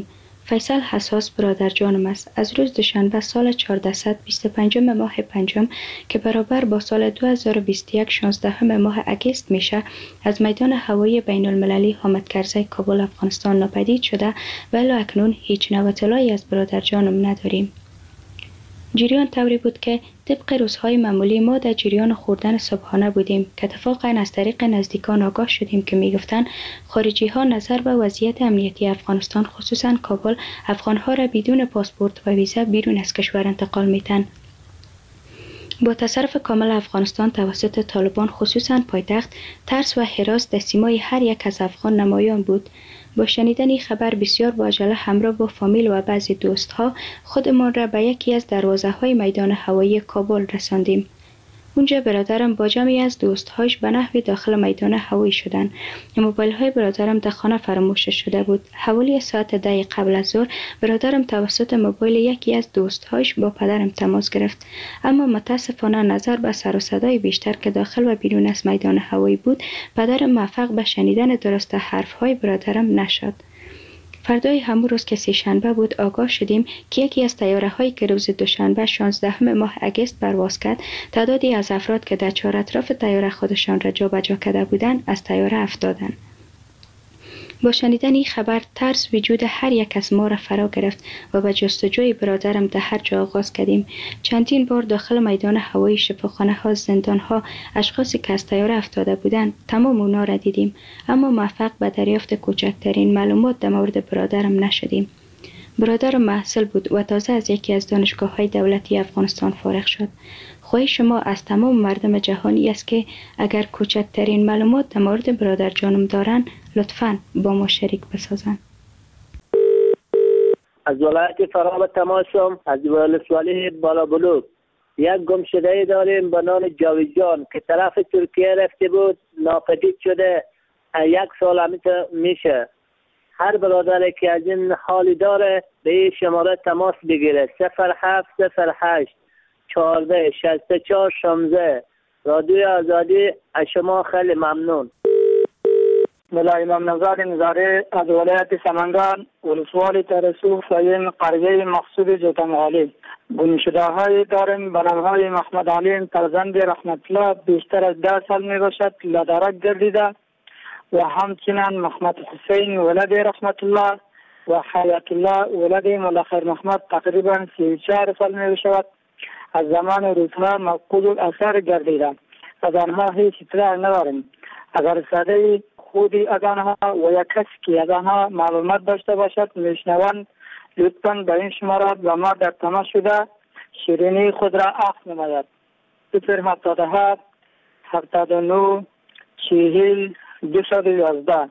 فیصل حساس برادر جانم است. از روز دوشنبه سال 1425 ماه پنجم که برابر با سال 2021 16 ماه اگست میشه، از میدان هوایی بین المللی حامد کرزی کابل افغانستان ناپدید شده و الی اکنون هیچ نوع اطلاعی از برادر جانم نداریم. جریان طوری بود که طبق روزهای معمولی ما در جریان خوردن صبحانه بودیم که اتفاقا از طریق نزدیکان آگاه شدیم که میگفتند خارجی ها نظر به وضعیت امنیتی افغانستان خصوصا کابل افغان ها را بدون پاسپورت و ویزا بیرون از کشور انتقال میتن. با تصرف کامل افغانستان توسط طالبان خصوصا پایتخت، ترس و هراس در سیمای هر یک از افغان نمایان بود. با شنیدن این خبر بسیار با عجله همراه با فامیل و بعضی دوستها خودمان را به یکی از دروازه های میدان هوایی کابل رساندیم. اونجا برادرم با جمعی از دوستهاش به نحوی داخل میدان هوایی شدند. موبایل های برادرم در خانه فراموش شده بود. حوالی ساعت 10 قبل از ظهر برادرم توسط موبایل یکی از دوستهاش با پدرم تماس گرفت، اما متاسفانه نظر به سر و صدای بیشتر که داخل و بیرون از میدان هوایی بود، پدرم موفق به شنیدن درست حرف های برادرم نشد. فردای همون روز که سه‌شنبه بود آگاه شدیم که یکی از طیاره هایی که روز دوشنبه 16 ماه اگست پرواز کرد، تعدادی از افراد که در چهار اطراف طیاره خودشان را جابجا کرده بودند از طیاره افتادند. با شنیدن این خبر ترس وجود هر یک از ما را فرا گرفت و به جستجوی برادرم در هر جا آغاز کردیم. چندین بار داخل میدان هوایی، شفاخانه ها، زندان ها، اشخاصی که از طیاره افتاده بودند تمام اونا را دیدیم، اما موفق به دریافت کوچکترین معلومات در مورد برادرم نشدیم. برادرم محصل بود و تازه از یکی از دانشگاه های دولتی افغانستان فارغ شد. خواهش شما از تمام مردم جهانی است که اگر کوچکترین معلومات در مورد برادر جانم دارن لطفاً با ما شریک بسازن. از ولایت فراه تماسم، از ولسوالی بالابلوک. یک گمشده داریم به نام جاویدجان که طرف ترکیه رفته بود، ناپدید شده. 1 سال همیشه میشه. هر برادری که از این حالی داره به این شماره تماس بگیره. 0708 14 64 16. رادیو آزادی از شما خیلی ممنون. ملا امام نژاد نظاری از ولایت سمنگان، ولسوالی ترسو، ساین قریه مقصود جوتنغالی. گمشده های داریم به نامهای محمد علی فرزند رحمت الله، بیشتر از 10 سال می باشد لادرک گردیده، و همچنین محمد حسین ولد رحمت الله و حیات الله ولد ملا خیر محمد تقریبا 34 سال می باشد. از زمان روزها مفقود الاثر گردیده. از آنها هیچ اطلاع نداریم. اگر صدای خودی از آنها و یک کسی که از آنها معلومات داشته باشد میشنوند، لطفاً به این شماره با ما در تماس شده شیرینی خود را عکس نماید. 077 79 40 211.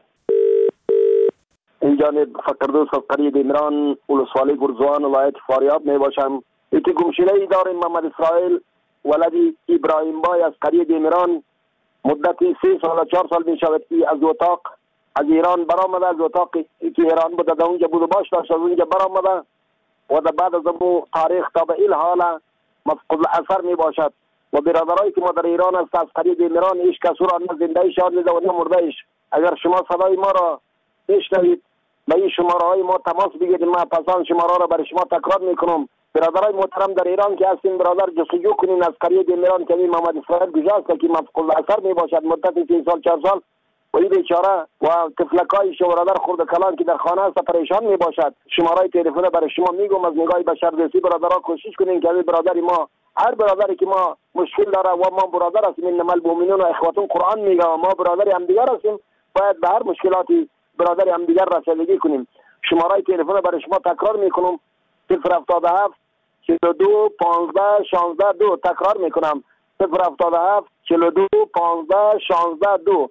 این جانب فقردوس از قریه دیمران، ولسوالی گرزوان، ولایت فاریاب می باشم. یکی گمشده ای داریم محمد اسرائیل ولدی ابراهیم بای از قریه دیمران. مدتی 3 سال 4 سال می شود که از اتاق از ایران برآمده. از اتاقی که ایران بوده در اونجا بود و باش داشت، از اونجا برآمده و در بعد از اون تاریخ تا به این حال مفقود الاثر می باشد. و برادرایی که ما در ایران است از قریه دیمران هیچ کس را نه زنده شان میده و نه مرده ایش. اگر شما صدای ما را بشنوید به این شماره های ما تماس بگیرید. ما پسان شماره را برای شما تکرار میکنم. برادرای محترم در ایران که هستین برادر جستجو کنین از قریه دیمران که محمد اسرائیل گذاشت که مفقود الاثر می باشد مدت 3 سال 4 سال و این بیچاره و طفلکای شو برادر خرد کلان که در خانه است پریشان می باشد. شماره تلفن برای شما میگم از نگاه بشردوستی برادرها کوشش کنین که برادری ما، هر برادری که ما مشکل داره و ما برادر هستیم، انما المؤمنون و اخوتون قرآن میگه و ما برادر هم دیگر هستیم، باید به هر مشکلاتی برادر هم دیگر رسیدگی کنیم. شماره تلفن برای شما تکرار میکنم 077 42 15 16 2. تکرار میکنم 077 42 15 16 2.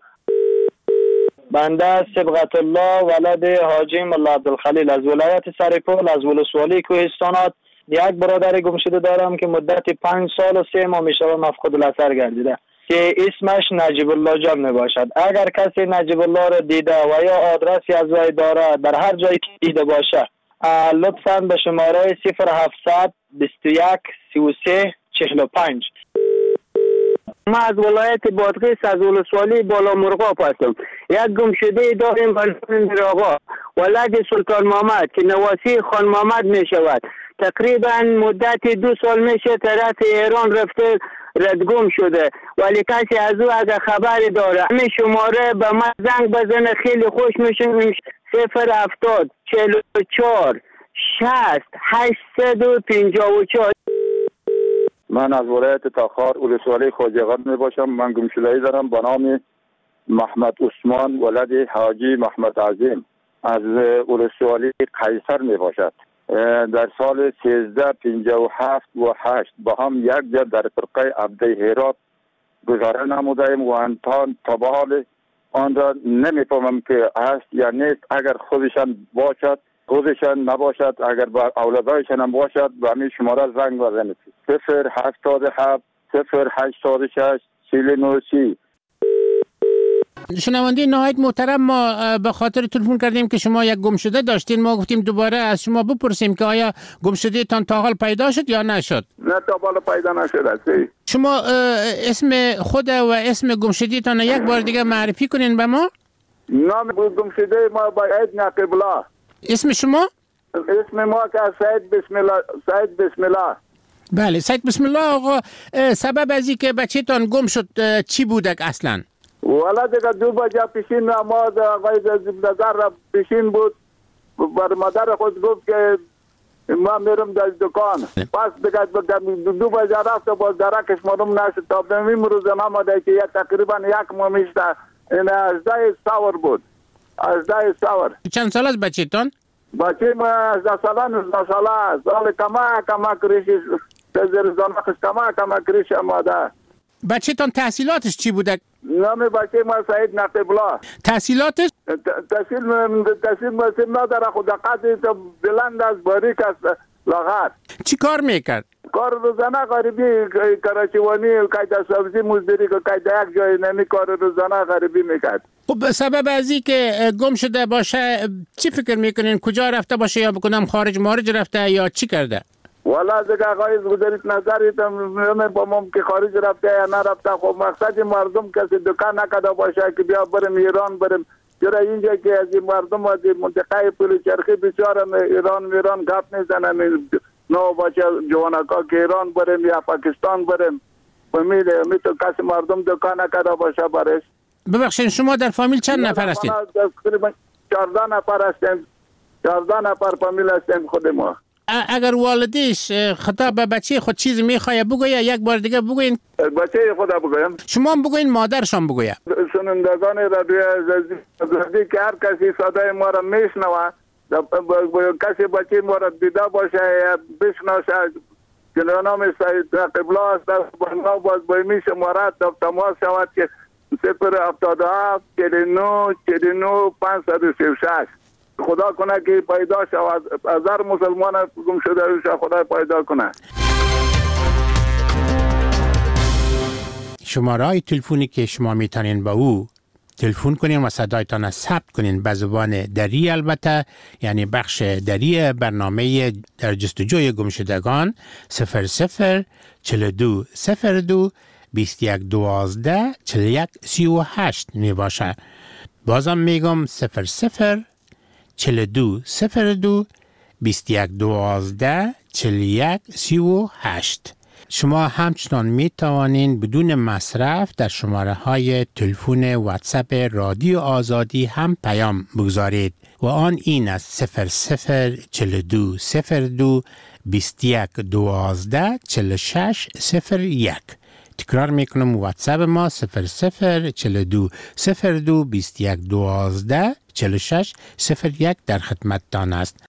بنده صبغت الله ولد حاجی ملا عبدالخلیل از ولایت سرپل از ولسوالی کوهستانات. یک برادر گمشده دارم که مدت 5 سال و 3 ماه میشه مفقود الاثر گردیده که اسمش نجیب الله جان می باشد. اگر کسی نجیب الله را دیده و یا آدرسی از وی داره در هر جایی که دیده باشه لطفاً به شماره 0700 21 33 45. ما از ولایت بادغیس از ولسوالی بالا مرغاب هستم. یک گمشده داریم به نام میرآقا ولد سلطان محمد که نواسی خان محمد می شود. تقریبا مدت 2 سال میشه طرف ایران رفته ردگم شده، ولی کسی از او اگر خبری داره همین شماره به من زنگ بزنه خیلی خوش میشه. 070 44 60 854. من از ولایت تاخار ولسوالی خوجقان می باشم. من گمشده‌ای دارم به نام محمد عثمان ولد حاجی محمد عظیم از ولسوالی قیصر می باشد. در سال 1357 و 8 با هم یک جا در فرقه عبده هرات گذاره نمودیم و انتان تا به حال آن را نمیفهمم که هست یا نیست. اگر خودشان باشد خودشان نباشد، اگر با اولادایشان هم باشد به همین شماره زنگ بزنید 077 086 4930. شنونده نهایت محترم، ما به خاطر تلفن کردیم که شما یک گمشده داشتین. ما گفتیم دوباره از شما بپرسیم که آیا گمشده تان تا حال پیدا شد یا نشد؟ نه تا حال پیدا نشد. شما اسم خود و اسم گمشده تان یک بار دیگه معرفی کنین به ما. نام گمشده ما باید نقبلا. اسم شما؟ اسم ما که سید بسم الله. سید بسم الله. بله سید بسم الله. آقا سبب از اینکه بچه تان گم شد چی بودک اصلا؟ والا دیگه 2 بجه پیشین نماز آقای نظر را پیشین بود. بر مادر خود گفت که ما میرم در دکان. پس دیگه 2 بجه رفت و باز درکش معلوم نشد. تا به این روز نماده که تقریبا 1 ماه میشته. این 18 سور بود. 18 سور. چند سال است بچه تان؟ بچه ما 18 ساله 19 ساله. سال کما کریشی زرزانه خش کما کریش آماده. بچه تان تحصیلاتش چی بوده؟ نام بچه ما سعید نقیب‌الله. تحصیلاتش؟ تحصیل مسیم نداره. خود قدری تا بلند از باریک است لاغر. چی کار میکرد؟ کار روزانه غریبی کراچیوانی قید سبزی مزدوری که قید یک جای نمی کار روزانه غریبی میکرد. خب سبب از این که گم شده باشه چی فکر میکنین؟ کجا رفته باشه یا بکنم خارج رفته یا چی کرده؟ والا دیگه آقای گذارید نظریت نمیفهمم که خارج رفته یا نرفته. خب مقصد مردم کسی دکان نکده باشه که بیا بریم ایران بریم. چرا اینجا که از این مردم از منطقه پل چرخی بسیار ایران گپ میزنن. نو باشه جوانکا که ایران بریم یا پاکستان بریم. میتون کسی مردم دکان نکده باشه برش. ببخشید شما در فامیل چند نفر هستید؟ تقریبا 14 نفر هستیم. 14 نفر فامیل هستیم خود ما. اگر والدیش خطاب به بچه خود چیز میخواه بگویه یک بار دیگه بگوین. بچه خدا بگویم. شما هم بگوین مادرشان بگویه. سنندگان رادیو عزیزی که هر کسی صدای ما را میشنوه کسی بچه ما را دیده باشه یا بشناسه که نام سید نقیب‌الله است با باز بایمی شماره تماس شود که 077 49 49 536. خدا کنه که پیدا شود. از هر مسلمان گم شده روش خدا پیدا کنه. شماره های تلفنی که شما میتونین با او تلفن کنین و صدایتان ثبت کنین به زبان دری، البته یعنی بخش دری برنامه در جستجوی گمشدگان 00 42 02 21 12 41 38 می باشه. بازم میگم 00 42 02 21 12 41 38. شما همچنان می توانین بدون مصرف در شماره های تلفن واتساپ رادیو آزادی هم پیام بگذارید و آن این است 00 42 02 21 12 46 01. تکرار میکنم واتساپ ما 00 42 02 21 12 46 01 در خدمتتان است.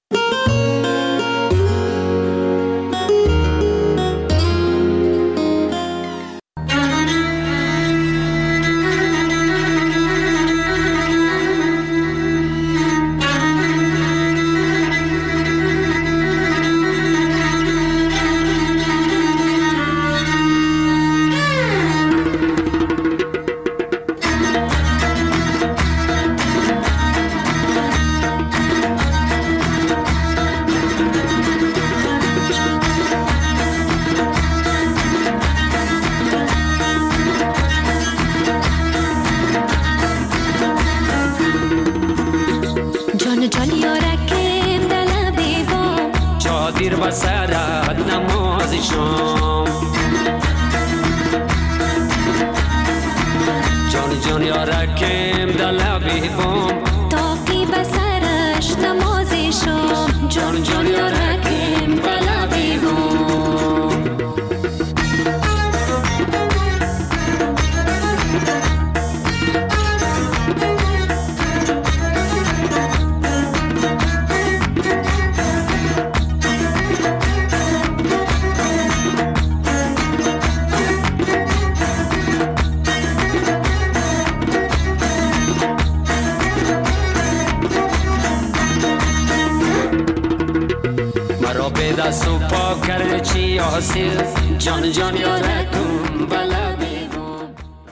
پیر بسرت نماز شام جان جان یارکم دلبی بام تاقی بسرش نماز شام جان جان یارکم دلبی بام دست و پا کرده چی حاصل جان جان یارکم